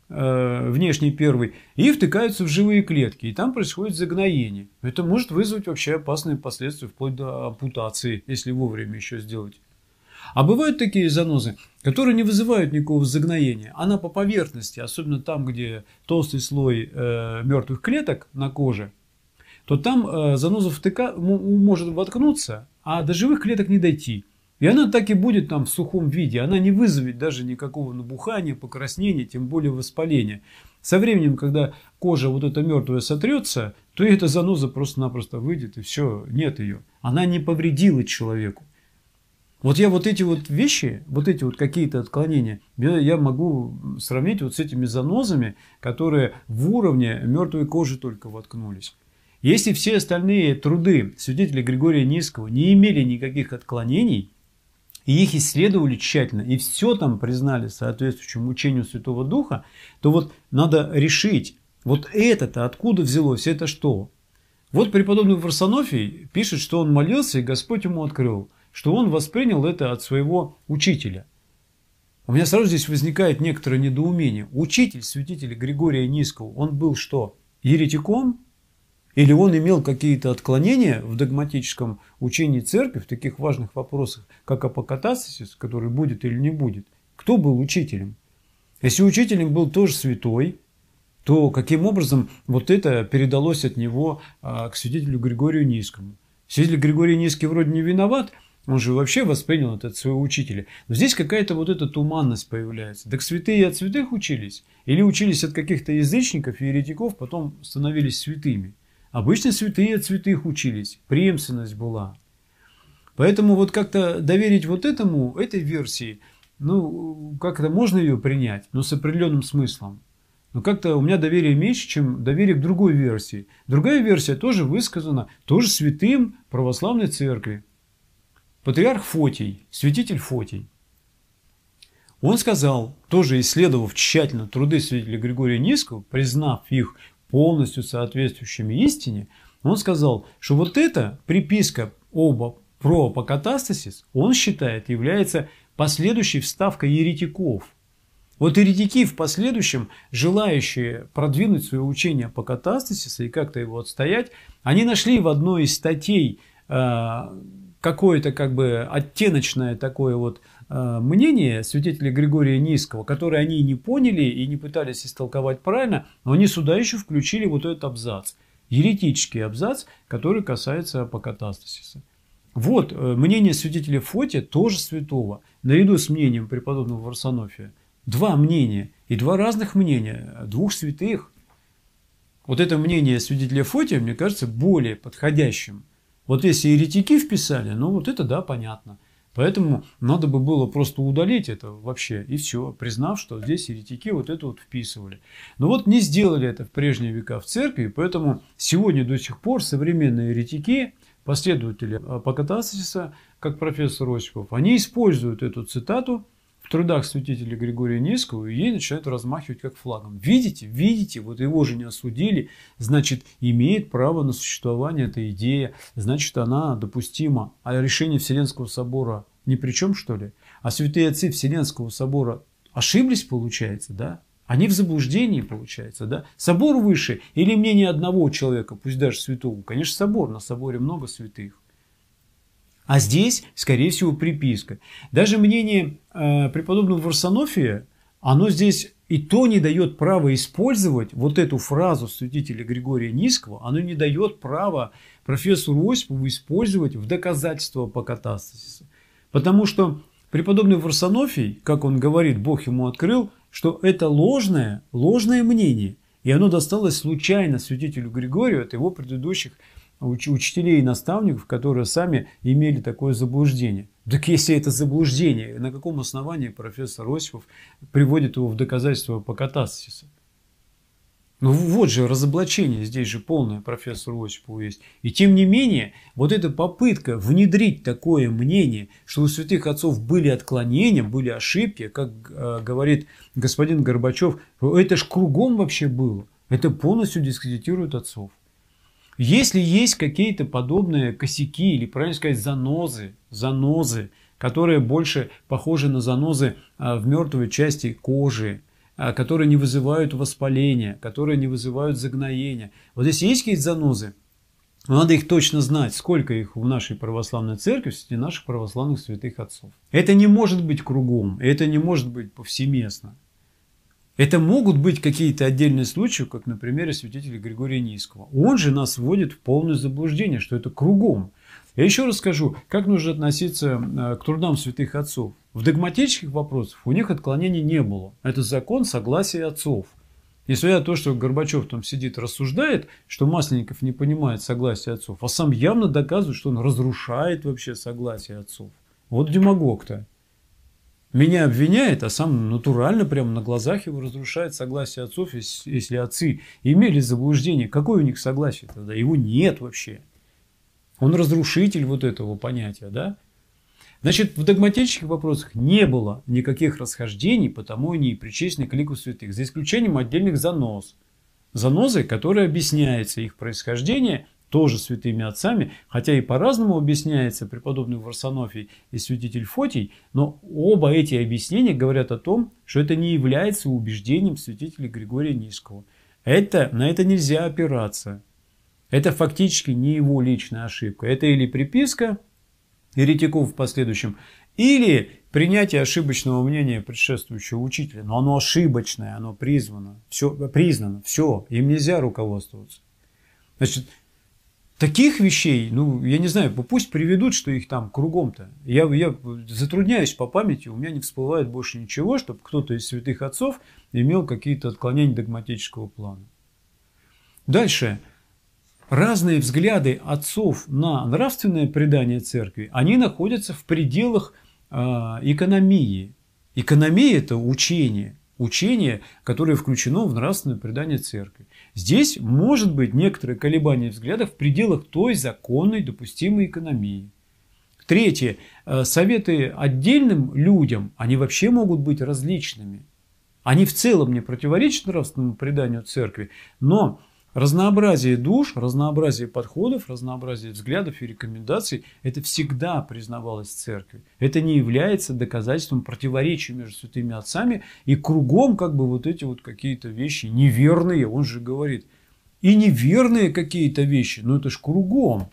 э, внешний первый, и втыкаются в живые клетки. И там происходит загноение. Это может вызвать вообще опасные последствия, вплоть до ампутации, если вовремя еще сделать. А бывают такие занозы, которые не вызывают никакого загноения. Она по поверхности, особенно там, где толстый слой э, мертвых клеток на коже, то там э, заноза втыка, может воткнуться, а до живых клеток не дойти. И она так и будет там в сухом виде. Она не вызовет даже никакого набухания, покраснения, тем более воспаления. Со временем, когда кожа вот эта мертвая сотрется, то эта заноза просто-напросто выйдет, и все, нет ее. Она не повредила человеку. Вот я вот эти вот вещи, вот эти вот какие-то отклонения, я, я могу сравнить вот с этими занозами, которые в уровне мертвой кожи только воткнулись. Если все остальные труды святителя Григория Низкого не имели никаких отклонений, и их исследовали тщательно, и все там признали соответствующему учению Святого Духа, то вот надо решить, вот это-то откуда взялось, это что? Вот преподобный Варсонофий пишет, что он молился, и Господь ему открыл, что он воспринял это от своего учителя. У меня сразу здесь возникает некоторое недоумение. Учитель святителя Григория Низкого, он был что, еретиком? Или он имел какие-то отклонения в догматическом учении церкви в таких важных вопросах, как апокатастасис, который будет или не будет? Кто был учителем? Если учителем был тоже святой, то каким образом вот это передалось от него к святителю Григорию Низкому? Святитель Григорий Низкий вроде не виноват, он же вообще воспринял это от своего учителя. Но здесь какая-то вот эта туманность появляется. Так святые от святых учились? Или учились от каких-то язычников и еретиков, потом становились святыми? Обычно святые от святых учились. Преемственность была. Поэтому вот как-то доверить вот этому, этой версии, ну, как-то можно ее принять, но с определенным смыслом. Но как-то у меня доверие меньше, чем доверие к другой версии. Другая версия тоже высказана, тоже святым православной церкви. Патриарх Фотий, святитель Фотий. Он сказал, тоже исследовав тщательно труды святителя Григория Низкого, признав их полностью соответствующими истине, он сказал, что вот эта приписка оба про апокатастасис, он считает, является последующей вставкой еретиков. Вот еретики в последующем, желающие продвинуть свое учение апокатастасиса и как-то его отстоять, они нашли в одной из статей э, какое-то как бы оттеночное такое вот э, мнение святителя Григория Низкого, которое они не поняли и не пытались истолковать правильно, но они сюда еще включили вот этот абзац, еретический абзац, который касается апокатастасиса. Вот э, мнение святителя Фотия, тоже святого, наряду с мнением преподобного Варсонофия, два мнения. И два разных мнения, двух святых. Вот это мнение святителя Фотия, мне кажется, более подходящим. Вот если еретики вписали, ну вот это да, понятно. Поэтому надо бы было просто удалить это вообще и все, признав, что здесь еретики вот это вот вписывали. Но вот не сделали это в прежние века в церкви, поэтому сегодня до сих пор современные еретики, последователи Апокатастасиса, как профессор Осипов, они используют эту цитату в трудах святителя Григория Нисского и ей начинают размахивать как флагом. Видите, видите, вот его же не осудили, значит, имеет право на существование эта идея, значит, она допустима. А решение Вселенского собора ни при чем, что ли? А святые отцы Вселенского собора ошиблись, получается, да? Они в заблуждении, получается, да? Собор выше или мнение одного человека, пусть даже святого? Конечно, собор, на соборе много святых. А здесь, скорее всего, приписка. Даже мнение э, преподобного Варсонофия, оно здесь и то не дает права использовать вот эту фразу святителя Григория Нисского, оно не дает права профессору Осипову использовать в доказательство Апокатастасиса. Потому что преподобный Варсонофий, как он говорит, Бог ему открыл, что это ложное, ложное мнение. И оно досталось случайно святителю Григорию от его предыдущих учителей и наставников, которые сами имели такое заблуждение. Так если это заблуждение, на каком основании профессор Осипов приводит его в доказательство Апокатастасиса? Ну вот же разоблачение, здесь же полное профессору Осипову есть. И тем не менее, вот эта попытка внедрить такое мнение, что у святых отцов были отклонения, были ошибки, как э, говорит господин Горбачев, это ж кругом вообще было. Это полностью дискредитирует отцов. Если есть какие-то подобные косяки, или, правильно сказать, занозы, занозы, которые больше похожи на занозы в мертвой части кожи, которые не вызывают воспаления, которые не вызывают загноения. Вот если есть какие-то занозы, надо их точно знать, сколько их в нашей православной церкви, среди наших православных святых отцов. Это не может быть кругом, это не может быть повсеместно. Это могут быть какие-то отдельные случаи, как на примере святителя Григория Нисского. Он же нас вводит в полное заблуждение, что это кругом. Я еще раз скажу, как нужно относиться к трудам святых отцов. В догматических вопросах у них отклонений не было. Это закон согласия отцов. Несмотря на то, что Горбачев там сидит, рассуждает, что Масленников не понимает согласия отцов, а сам явно доказывает, что он разрушает вообще согласие отцов. Вот демагог-то. Меня обвиняет, а сам натурально, прямо на глазах его разрушает согласие отцов, если отцы имели заблуждение. Какое у них согласие тогда? Его нет вообще. Он разрушитель вот этого понятия, да? Значит, в догматических вопросах не было никаких расхождений, потому они и причислены к лику святых, за исключением отдельных заноз. Занозы, которые объясняется их происхождение тоже святыми отцами, хотя и по-разному объясняется преподобный Варсонофий и святитель Фотий, но оба эти объяснения говорят о том, что это не является убеждением святителя Григория Нисского. Это, на это нельзя опираться. Это фактически не его личная ошибка. Это или приписка еретиков в последующем, или принятие ошибочного мнения предшествующего учителя. Но оно ошибочное, оно призвано, все, признано, все, им нельзя руководствоваться. Значит, таких вещей, ну, я не знаю, пусть приведут, что их там кругом-то. Я, я затрудняюсь по памяти, у меня не всплывает больше ничего, чтобы кто-то из святых отцов имел какие-то отклонения догматического плана. Дальше. Разные взгляды отцов на нравственное предание церкви, они находятся в пределах э, экономии. Экономия – это учение. Учение, которое включено в нравственное предание церкви. Здесь может быть некоторые колебания взглядов в пределах той законной допустимой экономии. Третье. Советы отдельным людям, они вообще могут быть различными. Они в целом не противоречат нравственному преданию церкви, но разнообразие душ, разнообразие подходов, разнообразие взглядов и рекомендаций – это всегда признавалось церковью. Это не является доказательством противоречия между святыми отцами, и кругом как бы вот эти вот какие-то вещи неверные, он же говорит, и неверные какие-то вещи, но это ж кругом.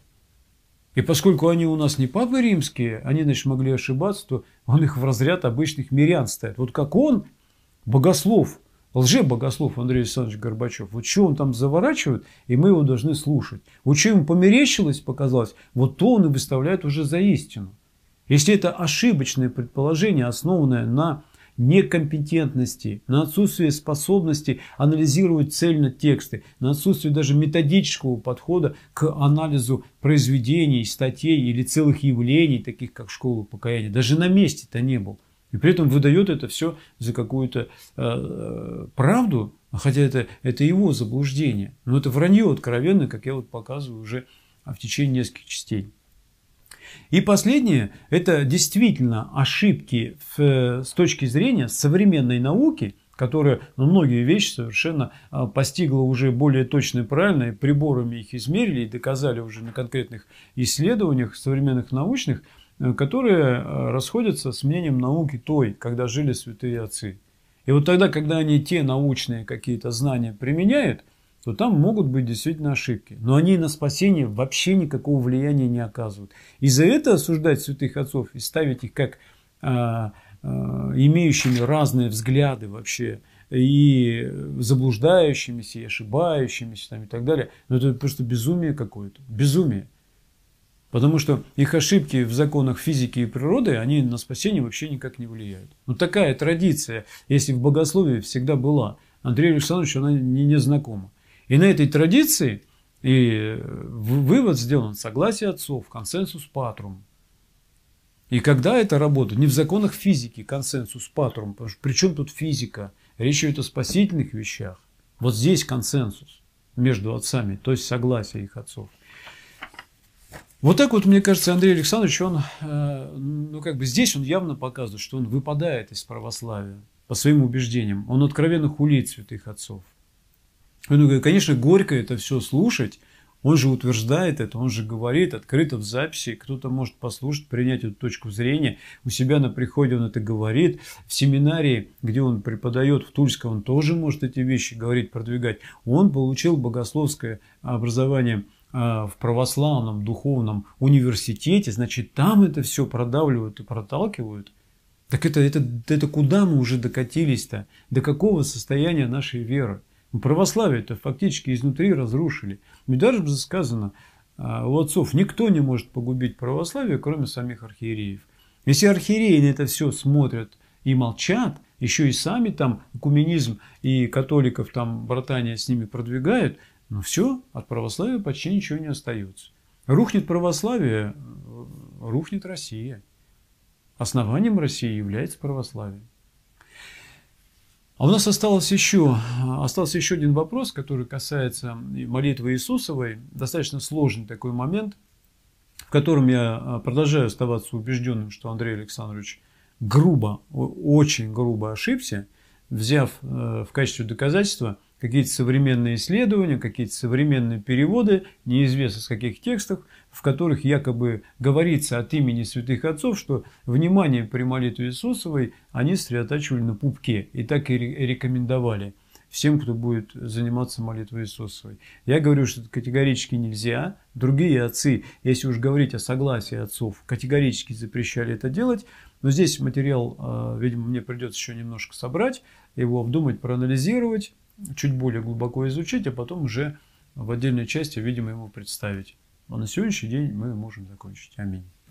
И поскольку они у нас не папы римские, они, значит, могли ошибаться, то он их в разряд обычных мирян ставит. Вот как он, богослов, лже-богослов Андрей Александрович Горбачев, вот что он там заворачивает, и мы его должны слушать. Вот что ему померещилось, показалось, вот то он и выставляет уже за истину. Если это ошибочное предположение, основанное на некомпетентности, на отсутствие способности анализировать цельно тексты, на отсутствие даже методического подхода к анализу произведений, статей или целых явлений, таких как «Школа покаяния». Даже на месте-то не был. И при этом выдает это все за какую-то э, правду, хотя это, это его заблуждение. Но это вранье откровенное, как я вот показываю уже в течение нескольких частей. И последнее, это действительно ошибки в, с точки зрения современной науки, которая ну, многие вещи совершенно а, постигла уже более точно и правильно, и приборами их измерили и доказали уже на конкретных исследованиях современных научных, которые расходятся с мнением науки той, когда жили святые отцы. И вот тогда, когда они те научные какие-то знания применяют, то там могут быть действительно ошибки. Но они на спасение вообще никакого влияния не оказывают. И за это осуждать святых отцов и ставить их как а, а, имеющими разные взгляды вообще, и заблуждающимися, и ошибающимися там, и так далее, ну, это просто безумие какое-то. Безумие. Потому что их ошибки в законах физики и природы, они на спасение вообще никак не влияют. Ну, такая традиция, если в богословии всегда была, Андрею Александровичу она не, не знакома. И на этой традиции и вывод сделан: согласие отцов, консенсус патрум. И когда это работает? Не в законах физики консенсус патрум. Потому что при чем тут физика? Речь идет о спасительных вещах. Вот здесь консенсус между отцами, то есть согласие их отцов. Вот так вот, мне кажется, Андрей Александрович, он, ну, как бы здесь он явно показывает, что он выпадает из православия по своим убеждениям. Он откровенно хулит святых отцов. Ну, конечно, горько это все слушать. Он же утверждает это, он же говорит открыто в записи. Кто-то может послушать, принять эту точку зрения. У себя на приходе он это говорит. В семинарии, где он преподает в Тульском, он тоже может эти вещи говорить, продвигать. Он получил богословское образование в православном духовном университете, значит, там это все продавливают и проталкивают. Так это, это, это куда мы уже докатились-то? До какого состояния нашей веры? Православие-то фактически изнутри разрушили. Ведь даже сказано у отцов: никто не может погубить православие, кроме самих архиереев. Если архиереи на это все смотрят и молчат, еще и сами там экуменизм и католиков там братания с ними продвигают, ну все, от православия почти ничего не остается. Рухнет православие, рухнет Россия. Основанием России является православие. А у нас осталось еще, остался еще один вопрос, который касается молитвы Иисусовой. Достаточно сложный такой момент, в котором я продолжаю оставаться убежденным, что Андрей Александрович грубо, очень грубо ошибся, взяв в качестве доказательства какие-то современные исследования, какие-то современные переводы, неизвестно с каких текстов, в которых якобы говорится от имени святых отцов, что внимание при молитве Иисусовой они сосредотачивали на пупке и так и рекомендовали всем, кто будет заниматься молитвой Иисусовой. Я говорю, что это категорически нельзя. Другие отцы, если уж говорить о согласии отцов, категорически запрещали это делать. Но здесь материал, видимо, мне придется еще немножко собрать, его обдумать, проанализировать, чуть более глубоко изучить, а потом уже в отдельной части, видимо, его представить. А на сегодняшний день мы можем закончить. Аминь.